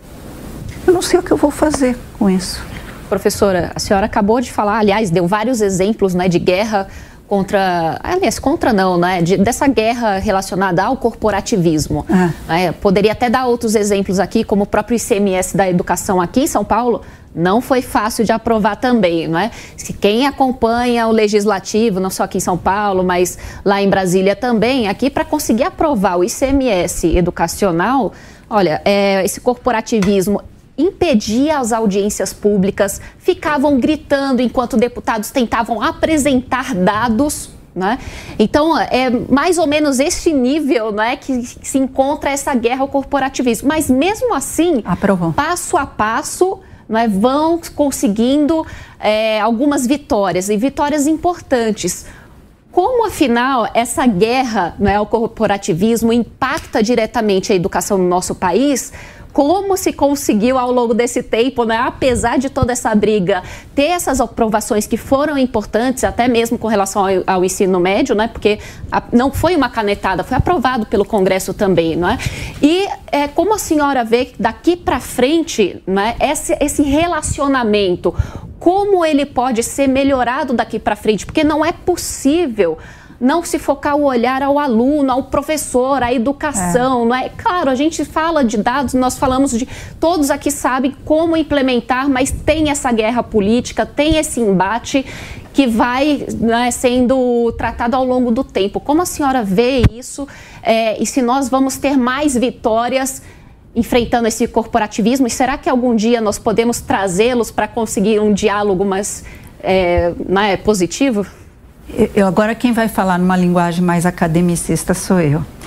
Eu não sei o que eu vou fazer com isso. Professora, a senhora acabou de falar, aliás, deu vários exemplos, né, de guerra contra, aliás, contra não, né, de, dessa guerra relacionada ao corporativismo. Ah. Né, poderia até dar outros exemplos aqui, como o próprio I C M S da educação aqui em São Paulo, não foi fácil de aprovar também, não é? Quem acompanha o legislativo, não só aqui em São Paulo, mas lá em Brasília também, aqui para conseguir aprovar o I C M S educacional, olha, é, esse corporativismo impedia as audiências públicas, ficavam gritando enquanto deputados tentavam apresentar dados, né? Então, é mais ou menos esse nível, né, que se encontra essa guerra ao corporativismo. Mas mesmo assim, aprovou. Passo a passo, né, vão conseguindo é, algumas vitórias, e vitórias importantes. Como, afinal, essa guerra, né, ao corporativismo impacta diretamente a educação no nosso país? Como se conseguiu ao longo desse tempo, né, apesar de toda essa briga, ter essas aprovações que foram importantes, até mesmo com relação ao, ao ensino médio, né, porque a, não foi uma canetada, foi aprovado pelo Congresso também, não é? E é, como a senhora vê que daqui para frente, né, esse, esse relacionamento, como ele pode ser melhorado daqui para frente? Porque não é possível não se focar o olhar ao aluno, ao professor, à educação, é. não é? Claro, a gente fala de dados, nós falamos de... Todos aqui sabem como implementar, mas tem essa guerra política, tem esse embate que vai, né, sendo tratado ao longo do tempo. Como a senhora vê isso? É, e se nós vamos ter mais vitórias enfrentando esse corporativismo? E será que algum dia nós podemos trazê-los para conseguir um diálogo mais é, né, positivo? Eu, agora quem vai falar numa linguagem mais academicista sou eu.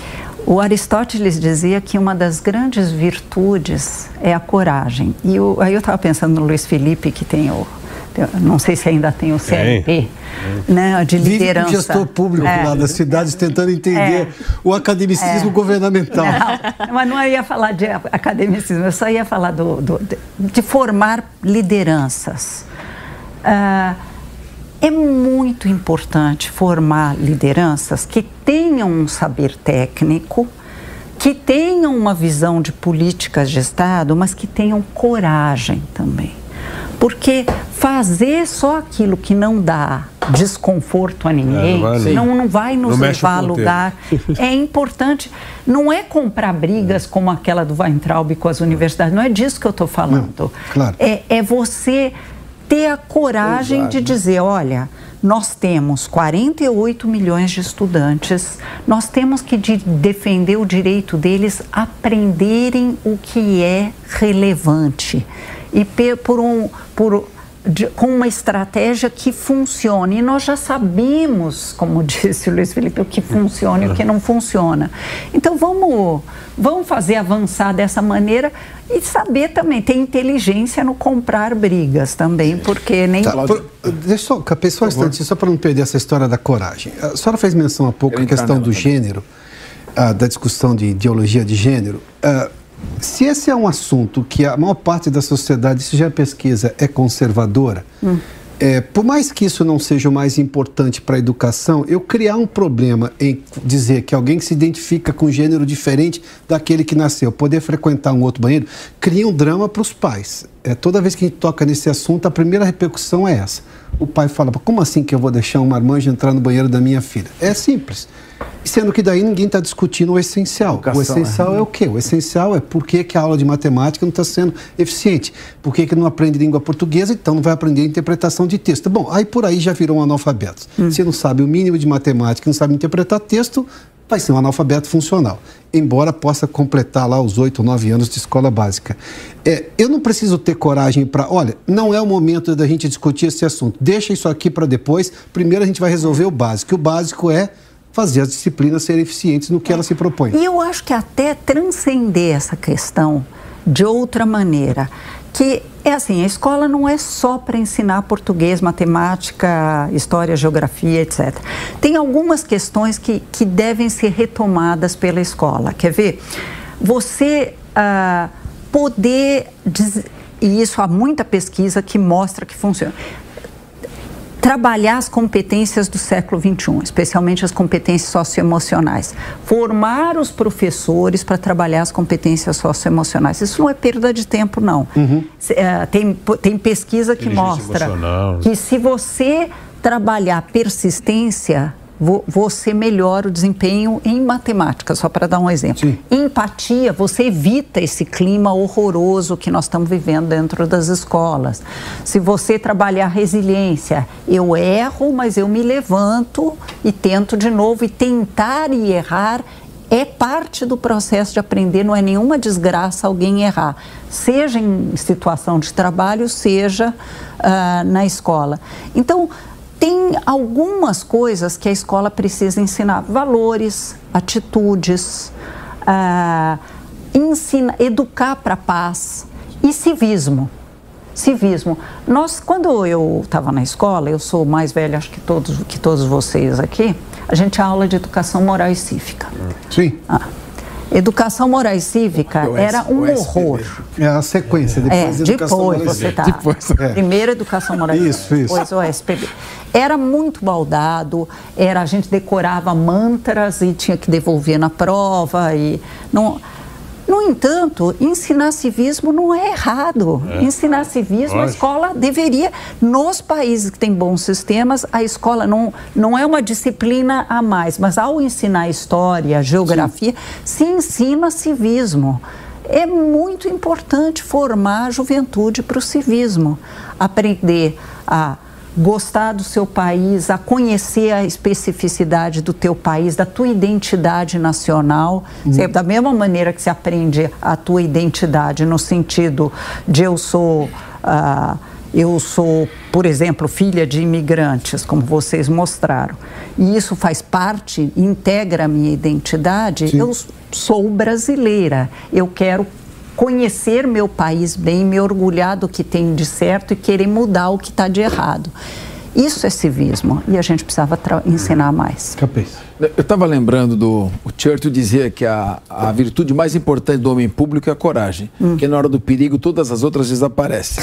O Aristóteles dizia que uma das grandes virtudes é a coragem. E eu, aí eu estava pensando no Luiz Felipe, que tem o... não sei se ainda tem o C L P, é. né, de liderança. Vive o gestor público é. lá das cidades tentando entender é. o academicismo é. governamental. Não, mas não ia falar de academicismo, eu só ia falar do, do, de formar lideranças. Ah, é muito importante formar lideranças que tenham um saber técnico, que tenham uma visão de políticas de Estado, mas que tenham coragem também. Porque fazer só aquilo que não dá desconforto a ninguém, é, não, vai, não, não vai nos não levar a lugar. É importante, não é comprar brigas como aquela do Weintraub com as universidades, não é disso que eu estou falando. Não, claro. é, é você ter a coragem Exato. de dizer, olha, nós temos quarenta e oito milhões de estudantes, nós temos que de defender o direito deles a aprenderem o que é relevante. E por um, por, de, com uma estratégia que funcione. E nós já sabemos, como disse o Luiz Felipe, o que funciona e o que não funciona. Então vamos, vamos fazer avançar dessa maneira e saber também, ter inteligência no comprar brigas também, porque nem... Tá, por, deixa eu só, pessoal, um instante, só para não perder essa história da coragem. A senhora fez menção há pouco a questão do gênero, uh, da discussão de ideologia de gênero. Uh, Se esse é um assunto que a maior parte da sociedade, isso já é pesquisa, é conservadora, hum. é, por mais que isso não seja o mais importante para a educação, eu criar um problema em dizer que alguém que se identifica com gênero diferente daquele que nasceu, poder frequentar um outro banheiro, cria um drama para os pais. É, toda vez que a gente toca nesse assunto, a primeira repercussão é essa. O pai fala, como assim que eu vou deixar um marmanjo entrar no banheiro da minha filha? É simples. Sendo que daí ninguém está discutindo o essencial. Educação, o essencial é. é o quê? O essencial é por que, que a aula de matemática não está sendo eficiente. Por que, que não aprende língua portuguesa, então não vai aprender interpretação de texto. Bom, aí por aí já virou um analfabeto. Hum. Se não sabe o mínimo de matemática, não sabe interpretar texto, vai ser um analfabeto funcional. Embora possa completar lá os oito, nove anos de escola básica. É, eu não preciso ter coragem para... Olha, não é o momento da gente discutir esse assunto. Deixa isso aqui para depois. Primeiro a gente vai resolver o básico. O básico é fazer as disciplinas serem eficientes no que ela se propõe. E eu acho que até transcender essa questão de outra maneira, que é assim, a escola não é só para ensinar português, matemática, história, geografia, etcétera. Tem algumas questões que, que devem ser retomadas pela escola. Quer ver? Você ah, poder, diz, e isso há muita pesquisa que mostra que funciona, trabalhar as competências do século vinte e um, especialmente as competências socioemocionais. Formar os professores para trabalhar as competências socioemocionais. Isso não é perda de tempo, não. Uhum. Tem, tem pesquisa que mostra que se você trabalhar persistência, você melhora o desempenho em matemática, só para dar um exemplo. Sim. Empatia, você evita esse clima horroroso que nós estamos vivendo dentro das escolas. Se você trabalhar resiliência, eu erro, mas eu me levanto e tento de novo, e tentar e errar é parte do processo de aprender, não é nenhuma desgraça alguém errar, seja em situação de trabalho, seja uh, na escola. Então, tem algumas coisas que a escola precisa ensinar, valores, atitudes, uh, ensina, educar para a paz e civismo. Civismo. Nós, quando eu estava na escola, eu sou mais velha, acho que todos, que todos vocês aqui, a gente tinha aula de educação moral e cívica. Sim. Ah. Educação moral e cívica era um horror. É a sequência, depois é, educação depois moral você tá. Depois, é. Primeiro educação moral e cívica, depois o S P B. Era muito baldado, era, a gente decorava mantras e tinha que devolver na prova. E não... No entanto, ensinar civismo não é errado. É. Ensinar civismo, Lógico. a escola deveria... Nos países que têm bons sistemas, a escola não, não é uma disciplina a mais, mas ao ensinar história, geografia, Sim. se ensina civismo. É muito importante formar a juventude para o civismo. Aprender a gostar do seu país, a conhecer a especificidade do teu país, da tua identidade nacional. Uhum. Você, da mesma maneira que se aprende a tua identidade no sentido de eu sou... Uh, eu sou, por exemplo, filha de imigrantes, como vocês mostraram, e isso faz parte, integra a minha identidade, Sim. eu sou brasileira, eu quero conhecer meu país bem, me orgulhar do que tem de certo e querer mudar o que está de errado. Isso é civismo e a gente precisava ensinar mais. Capês. Eu estava lembrando do... O Churchill dizia que a, a virtude mais importante do homem público é a coragem, hum. porque na hora do perigo todas as outras desaparecem.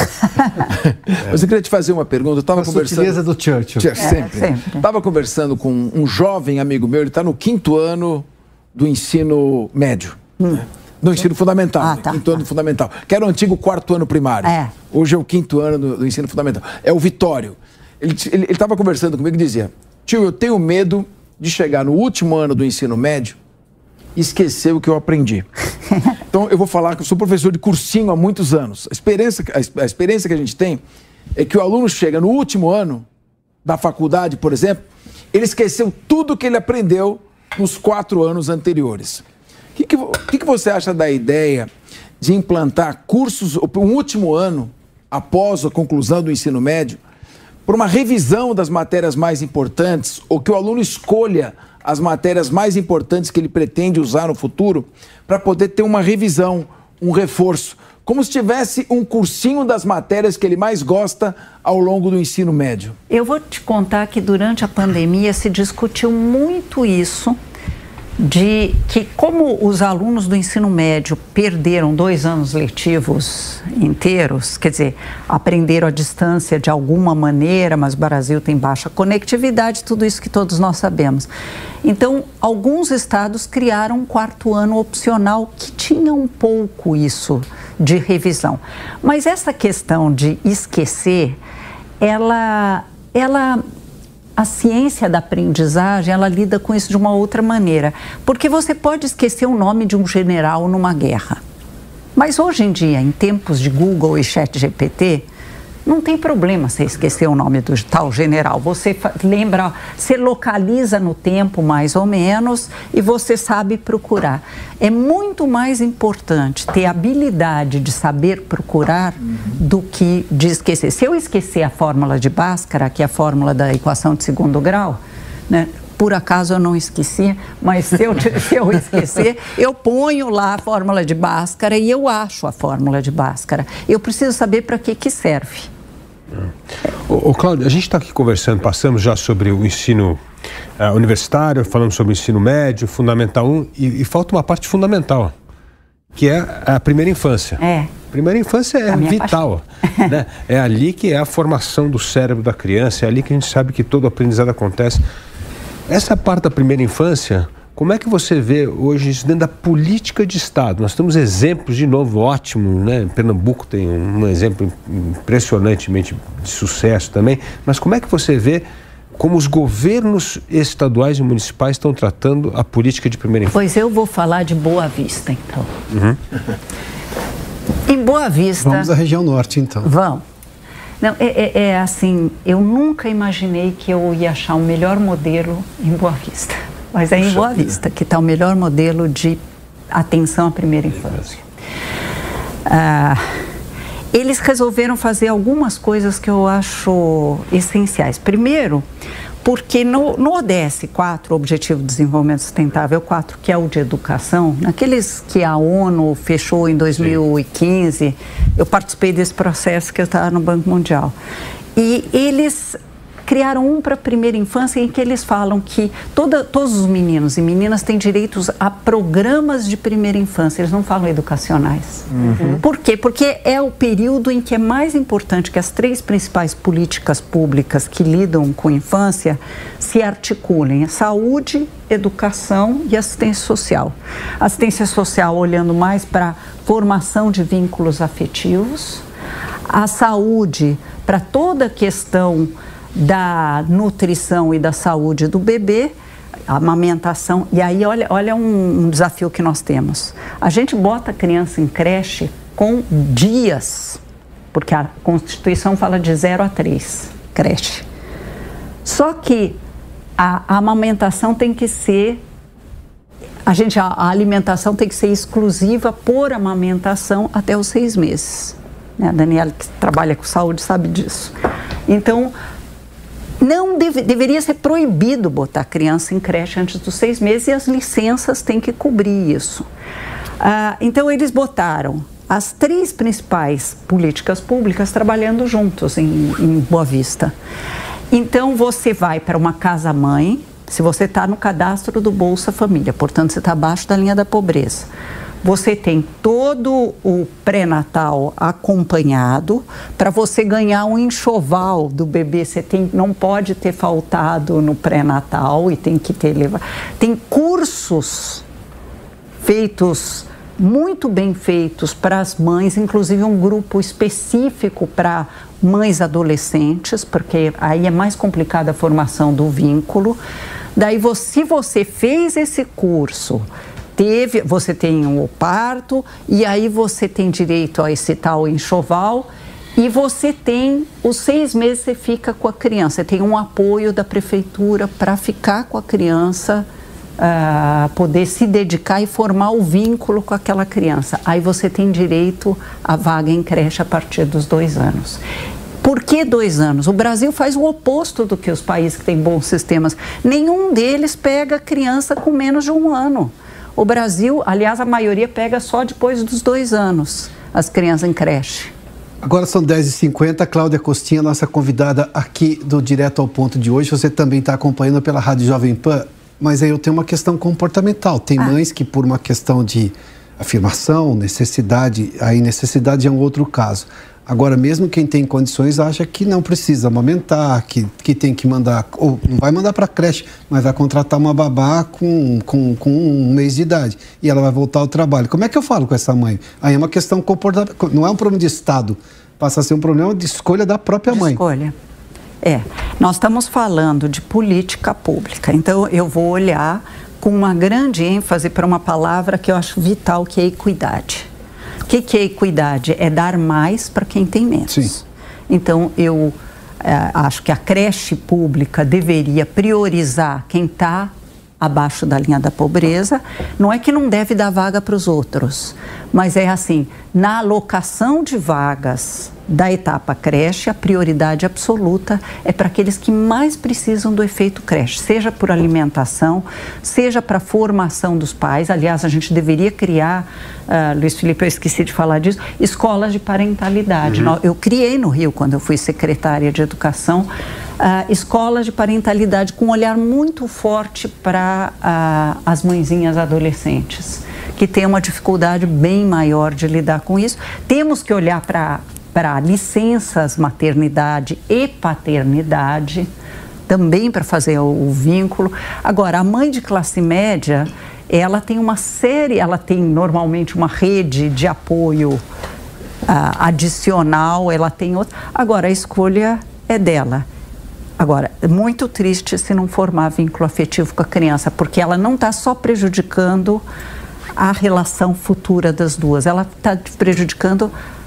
é. Mas eu queria te fazer uma pergunta. Eu estava conversando... A sutileza do Churchill. Churchill sempre. É, sempre. Estava conversando com um jovem amigo meu, ele está no quinto ano do ensino médio. Hum. Né? Do ensino fundamental, ah, tá, quinto tá. ano fundamental, que era o antigo quarto ano primário. É. Hoje é o quinto ano do, do ensino fundamental. É o Vitório. Ele estava conversando comigo e dizia: tio, eu tenho medo de chegar no último ano do ensino médio e esquecer o que eu aprendi. Então, eu vou falar que eu sou professor de cursinho há muitos anos. A experiência, a experiência que a gente tem é que o aluno chega no último ano da faculdade, por exemplo, ele esqueceu tudo que ele aprendeu nos quatro anos anteriores. O que, que, que, que você acha da ideia de implantar cursos, um último ano, após a conclusão do ensino médio, por uma revisão das matérias mais importantes, ou que o aluno escolha as matérias mais importantes que ele pretende usar no futuro, para poder ter uma revisão, um reforço, como se tivesse um cursinho das matérias que ele mais gosta ao longo do ensino médio? Eu vou te contar que durante a pandemia se discutiu muito isso, de que como os alunos do ensino médio perderam dois anos letivos inteiros, quer dizer, aprenderam à distância de alguma maneira, mas o Brasil tem baixa conectividade, tudo isso que todos nós sabemos. Então, alguns estados criaram um quarto ano opcional que tinha um pouco isso de revisão. Mas essa questão de esquecer, ela... ela a ciência da aprendizagem, ela lida com isso de uma outra maneira. Porque você pode esquecer o nome de um general numa guerra. Mas hoje em dia, em tempos de Google e Chat G P T, não tem problema você esquecer o nome do tal general. Você lembra, você localiza no tempo mais ou menos e você sabe procurar. É muito mais importante ter habilidade de saber procurar uhum. do que de esquecer. Se eu esquecer a fórmula de Bhaskara, que é a fórmula da equação de segundo grau, né? Por acaso eu não esqueci, mas se eu, se eu esquecer, eu ponho lá a fórmula de Bhaskara e eu acho a fórmula de Bhaskara. Eu preciso saber para que que serve. Ô, ô Cláudio, a gente está aqui conversando, passamos já sobre o ensino uh, universitário, falamos sobre o ensino médio, fundamental um, e, e falta uma parte fundamental, que é a primeira infância. É. Primeira infância é vital, né? É ali que é a formação do cérebro da criança, é ali que a gente sabe que todo aprendizado acontece. Essa parte da primeira infância, como é que você vê hoje isso dentro da política de Estado? Nós temos exemplos, de novo, ótimos, né? Pernambuco tem um exemplo impressionantemente de sucesso também, mas como é que você vê como os governos estaduais e municipais estão tratando a política de primeira infância? Pois eu vou falar de Boa Vista, então. Uhum. Em Boa Vista... Vamos à região norte, então. Vamos. Não, é, é, é assim, eu nunca imaginei que eu ia achar um melhor modelo em Boa Vista. Mas é em Boa Vista que está o melhor modelo de atenção à primeira infância. Ah, eles resolveram fazer algumas coisas que eu acho essenciais. Primeiro, porque no, no O D S quatro, Objetivo de Desenvolvimento Sustentável quatro, que é o de educação, naqueles que a ONU fechou em dois mil e quinze, Sim. eu participei desse processo que eu estava no Banco Mundial. E eles criaram um para a primeira infância em que eles falam que toda, todos os meninos e meninas têm direitos a programas de primeira infância, eles não falam educacionais. Uhum. Por quê? Porque é o período em que é mais importante que as três principais políticas públicas que lidam com a infância se articulem: a saúde, educação e assistência social. Assistência social olhando mais para a formação de vínculos afetivos, a saúde para toda a questão da nutrição e da saúde do bebê, a amamentação. E aí, olha, olha um, um desafio que nós temos. A gente bota a criança em creche com dias, porque a Constituição fala de zero a três, creche. Só que a, a amamentação tem que ser... A, gente, a, a alimentação tem que ser exclusiva por amamentação até os seis meses. né? A Daniela, que trabalha com saúde, sabe disso. Então, não deve, deveria ser proibido botar criança em creche antes dos seis meses e as licenças têm que cobrir isso. Ah, então, eles botaram as três principais políticas públicas trabalhando juntos em, em Boa Vista. Então, você vai para uma casa-mãe, se você está no cadastro do Bolsa Família, portanto, você está abaixo da linha da pobreza. Você tem todo o pré-natal acompanhado. Para você ganhar um enxoval do bebê, você tem, não pode ter faltado no pré-natal e tem que ter levado. Tem cursos feitos, muito bem feitos para as mães, inclusive um grupo específico para mães adolescentes, porque aí é mais complicada a formação do vínculo. Daí, você, se você fez esse curso, teve, você tem o parto, e aí você tem direito a esse tal enxoval, e você tem os seis meses, você fica com a criança. Você tem um apoio da prefeitura para ficar com a criança, uh, poder se dedicar e formar o vínculo com aquela criança. Aí você tem direito à vaga em creche a partir dos dois anos. Por que dois anos? O Brasil faz o oposto do que os países que têm bons sistemas. Nenhum deles pega criança com menos de um ano. O Brasil, aliás, a maioria pega só depois dos dois anos, as crianças em creche. Agora são dez e cinquenta, Cláudia Costinha, nossa convidada aqui do Direto ao Ponto de hoje. Você também está acompanhando pela Rádio Jovem Pan, mas aí eu tenho uma questão comportamental. Tem ah. mães que, por uma questão de afirmação, necessidade, aí necessidade é um outro caso. Agora, mesmo quem tem condições acha que não precisa amamentar, que, que tem que mandar, ou não vai mandar para a creche, mas vai contratar uma babá com, com, com um mês de idade e ela vai voltar ao trabalho. Como é que eu falo com essa mãe? Aí é uma questão comportamental, não é um problema de Estado, passa a ser um problema de escolha da própria mãe. Escolha. É, nós estamos falando de política pública, então eu vou olhar com uma grande ênfase para uma palavra que eu acho vital, que é equidade. O que, que é equidade? É dar mais para quem tem menos. Sim. Então, eu é, acho que a creche pública deveria priorizar quem está abaixo da linha da pobreza. Não é que não deve dar vaga para os outros, mas é assim, na alocação de vagas da etapa creche, a prioridade absoluta é para aqueles que mais precisam do efeito creche, seja por alimentação, seja para a formação dos pais. Aliás, a gente deveria criar, uh, Luiz Felipe, eu esqueci de falar disso, escolas de parentalidade. Uhum. Eu criei no Rio, quando eu fui secretária de Educação, uh, escolas de parentalidade com um olhar muito forte para uh, as mãezinhas adolescentes, que têm uma dificuldade bem maior de lidar com isso. Temos que olhar para para licenças maternidade e paternidade, também para fazer o, o vínculo. Agora, a mãe de classe média, ela tem uma série, ela tem normalmente uma rede de apoio ah, adicional, ela tem outra. Agora, a escolha é dela. Agora, é muito triste se não formar vínculo afetivo com a criança, porque ela não está só prejudicando a relação futura das duas, ela está prejudicando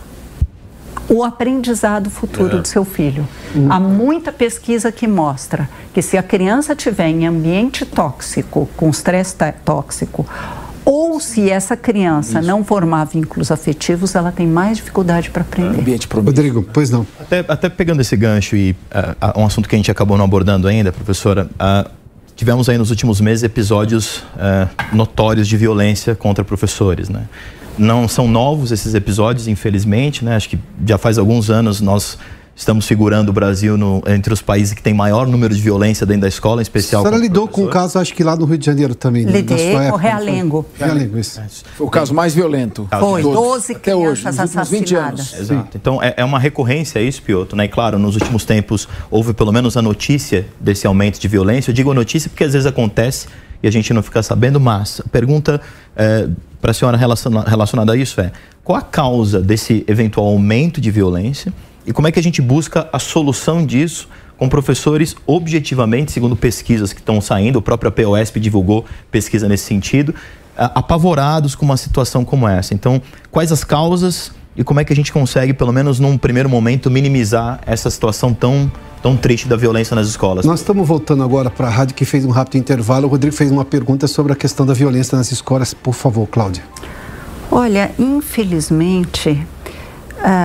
o aprendizado futuro é. do seu filho. Hum. Há muita pesquisa que mostra que se a criança estiver em ambiente tóxico, com estresse tóxico, ou se essa criança Isso. não formar vínculos afetivos, ela tem mais dificuldade para aprender. Ambiente Rodrigo, pois não. Até, até pegando esse gancho e uh, um assunto que a gente acabou não abordando ainda, professora, uh, tivemos aí nos últimos meses episódios uh, notórios de violência contra professores, né? Não são novos esses episódios, infelizmente, né? Acho que já faz alguns anos nós estamos figurando o Brasil no, entre os países que tem maior número de violência dentro da escola, em especial. A senhora lidou com o caso, acho que lá no Rio de Janeiro também. Lidei com o Realengo. Realengo, isso. Foi o caso mais violento. Foi, doze crianças assassinadas. Exato. Então é, é uma recorrência isso, Piotr, né? E claro, nos últimos tempos houve pelo menos a notícia desse aumento de violência. Eu digo notícia porque às vezes acontece e a gente não fica sabendo, mas a pergunta é, para a senhora relaciona, relacionada a isso é: qual a causa desse eventual aumento de violência e como é que a gente busca a solução disso com professores objetivamente, segundo pesquisas que estão saindo, o próprio A P O E S P divulgou pesquisa nesse sentido, apavorados com uma situação como essa? Então, quais as causas e como é que a gente consegue, pelo menos num primeiro momento, minimizar essa situação tão, tão triste da violência nas escolas? Nós estamos voltando agora para a rádio, que fez um rápido intervalo. O Rodrigo fez uma pergunta sobre a questão da violência nas escolas. Por favor, Cláudia. Olha, infelizmente, uh,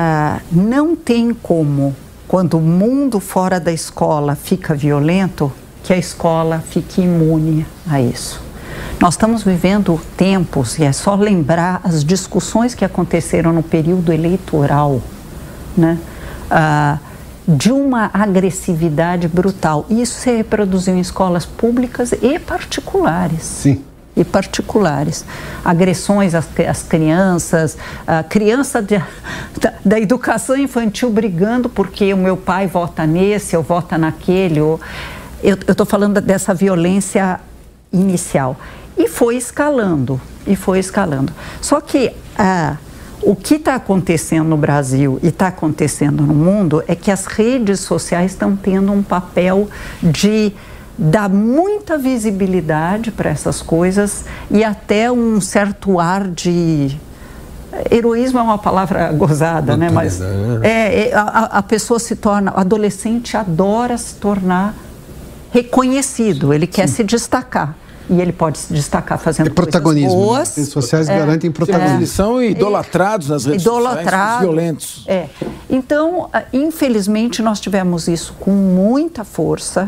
não tem como, quando o mundo fora da escola fica violento, que a escola fique imune a isso. Nós estamos vivendo tempos, e é só lembrar as discussões que aconteceram no período eleitoral, né? Ah, de uma agressividade brutal. Isso se reproduziu em escolas públicas e particulares. Sim. E particulares. Agressões às, às crianças, a criança de, da, da educação infantil brigando porque o meu pai vota nesse, eu vota naquele. Ou, eu estou falando dessa violência inicial. E foi escalando, e foi escalando. Só que ah, o que está acontecendo no Brasil e está acontecendo no mundo é que as redes sociais estão tendo um papel de dar muita visibilidade para essas coisas e até um certo ar de... Heroísmo é uma palavra gozada, né? Mas é, é, a, a pessoa se torna... O adolescente adora se tornar reconhecido, ele quer Sim. se destacar. E ele pode se destacar fazendo é protagonismo, coisas boas. Né? As redes sociais é, garantem protagonismo. Eles são idolatrados nas redes idolatrados, sociais, violentos. É. Então, infelizmente, nós tivemos isso com muita força.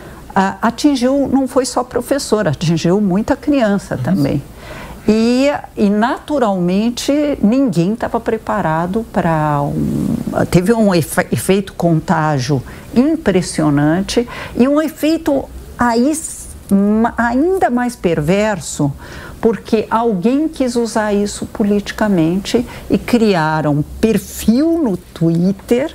Atingiu, não foi só professor, atingiu muita criança também. E, e naturalmente, ninguém estava preparado para um... Teve um efe, efeito contágio impressionante e um efeito aí ainda mais perverso, porque alguém quis usar isso politicamente e criaram um perfil no Twitter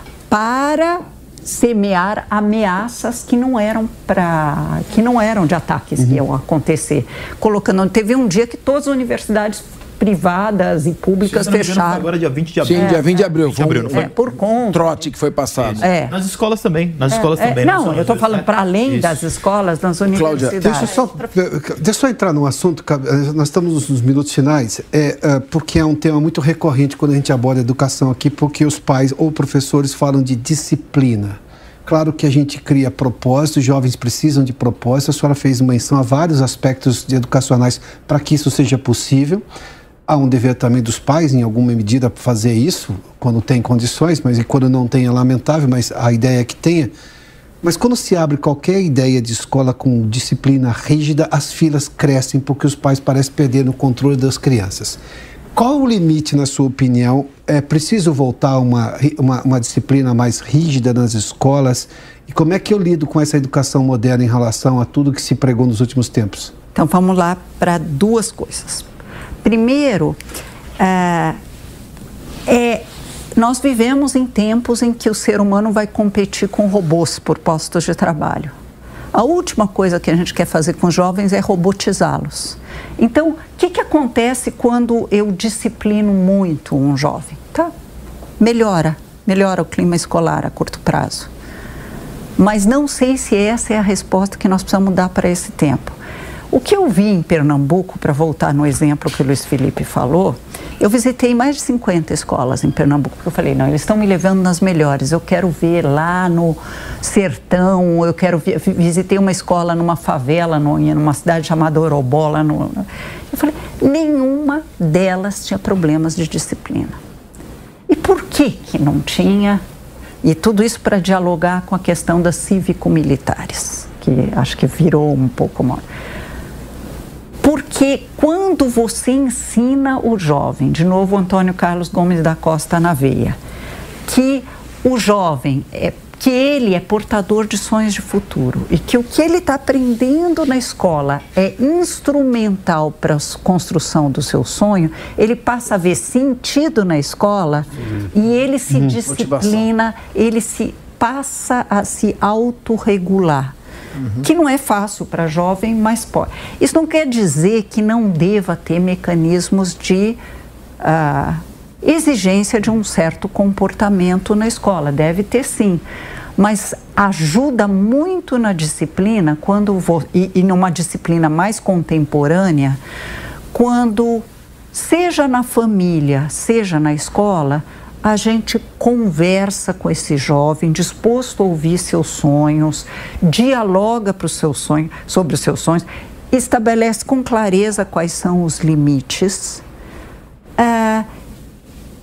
para semear ameaças que não eram para que não eram de ataques uhum. que iam acontecer, colocando, teve um dia que todas as universidades privadas e públicas fecharam. Agora dia vinte de abril. Sim, é, dia vinte de abril. vinte de abril, não foi? É, por conta. Um trote que foi passado. É. Nas escolas também. Nas é, escolas é, também. Não, não eu estou falando para além Isso. das escolas, nas universidades. Cláudia, deixa eu só, deixa eu só entrar num assunto, nós estamos nos minutos finais, é, porque é um tema muito recorrente quando a gente aborda a educação aqui, porque os pais ou professores falam de disciplina. Claro que a gente cria propósitos, os jovens precisam de propósitos, a senhora fez menção a vários aspectos educacionais para que isso seja possível. Há um dever também dos pais, em alguma medida, para fazer isso, quando tem condições, mas e quando não tem é lamentável, mas a ideia é que tenha. Mas quando se abre qualquer ideia de escola com disciplina rígida, as filas crescem porque os pais parecem perder o controle das crianças. Qual o limite, na sua opinião? É preciso voltar a uma, uma, uma disciplina mais rígida nas escolas? E como é que eu lido com essa educação moderna em relação a tudo que se pregou nos últimos tempos? Então, vamos lá para duas coisas. Primeiro, é, é, nós vivemos em tempos em que o ser humano vai competir com robôs por postos de trabalho. A última coisa que a gente quer fazer com os jovens é robotizá-los. Então, o que, que acontece quando eu disciplino muito um jovem? Tá? Melhora, melhora o clima escolar a curto prazo. Mas não sei se essa é a resposta que nós precisamos dar para esse tempo. O que eu vi em Pernambuco, para voltar no exemplo que o Luiz Felipe falou, eu visitei mais de cinquenta escolas em Pernambuco, porque eu falei, não, eles estão me levando nas melhores, eu quero ver lá no sertão, eu quero ver, visitei uma escola numa favela, numa cidade chamada Orobó, lá no... Eu falei, nenhuma delas tinha problemas de disciplina. E por que que não tinha? E tudo isso para dialogar com a questão das cívico-militares, que acho que virou um pouco maior. Porque quando você ensina o jovem, de novo Antônio Carlos Gomes da Costa na veia, que o jovem, é, que ele é portador de sonhos de futuro e que o que ele está aprendendo na escola é instrumental para a construção do seu sonho, ele passa a ver sentido na escola uhum. e ele se uhum. disciplina, ele se passa a se autorregular. Uhum. Que não é fácil para jovem, mas pode. Isso não quer dizer que não deva ter mecanismos de uh, exigência de um certo comportamento na escola. Deve ter sim, mas ajuda muito na disciplina, quando vou, e, e numa disciplina mais contemporânea, quando, seja na família, seja na escola, a gente conversa com esse jovem, disposto a ouvir seus sonhos, dialoga para os seus sonhos, sobre os seus sonhos, estabelece com clareza quais são os limites. Ah,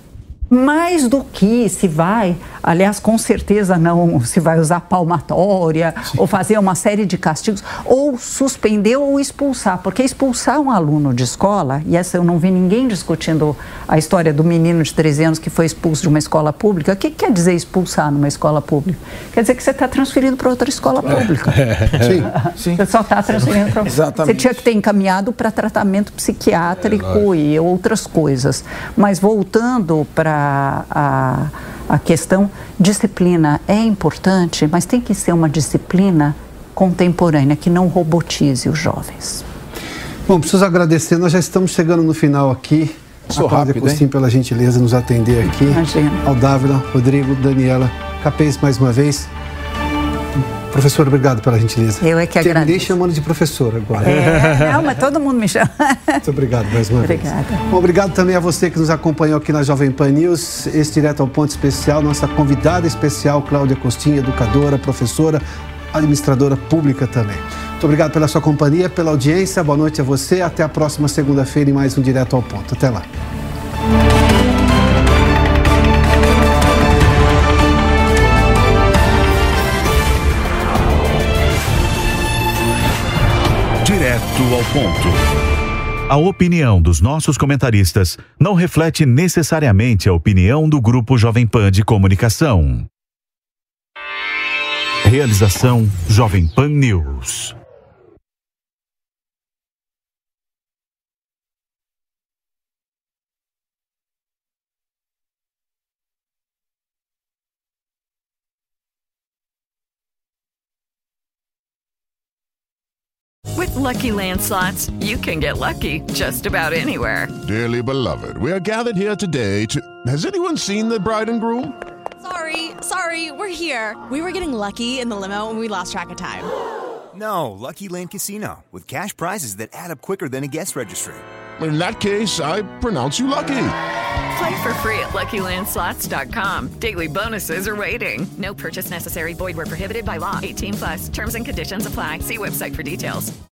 Mais do que se vai, aliás, com certeza não se vai usar palmatória, sim, ou fazer uma série de castigos, ou suspender ou expulsar, porque expulsar um aluno de escola, e essa eu não vi ninguém discutindo a história do menino de treze anos que foi expulso de uma escola pública. O que quer dizer expulsar numa escola pública? Quer dizer que você está transferindo para outra escola pública. Sim, sim. Você só está transferindo para... Exatamente. Você tinha que ter encaminhado para tratamento psiquiátrico é, e outras coisas. Mas voltando para A, a questão, disciplina é importante, mas tem que ser uma disciplina contemporânea, que não robotize os jovens. Bom, preciso agradecer, nós já estamos chegando no final aqui. Sou rápido, hein? Pela gentileza de nos atender aqui. Imagina. Ao Dávila, Rodrigo, Daniela, Capês mais uma vez. Professor, obrigado pela gentileza. Eu é que agradeço. Terminei chamando de professor agora. É, não, mas todo mundo me chama. Muito obrigado mais uma Obrigada. vez. Bom, obrigado também a você que nos acompanhou aqui na Jovem Pan News. Esse Direto ao Ponto especial, nossa convidada especial, Cláudia Costinha, educadora, professora, administradora pública também. Muito obrigado pela sua companhia, pela audiência. Boa noite a você. Até a próxima segunda-feira em mais um Direto ao Ponto. Até lá. Direto ao ponto. A opinião dos nossos comentaristas não reflete necessariamente a opinião do Grupo Jovem Pan de Comunicação. Realização Jovem Pan News. With Lucky Land Slots, you can get lucky just about anywhere. Dearly beloved, we are gathered here today to... Has anyone seen the bride and groom? Sorry, sorry, we're here. We were getting lucky in the limo and we lost track of time. No, Lucky Land Casino, with cash prizes that add up quicker than a guest registry. In that case, I pronounce you lucky. Play for free at Lucky Land Slots dot com. Daily bonuses are waiting. No purchase necessary. Void where prohibited by law. eighteen plus. Terms and conditions apply. See website for details.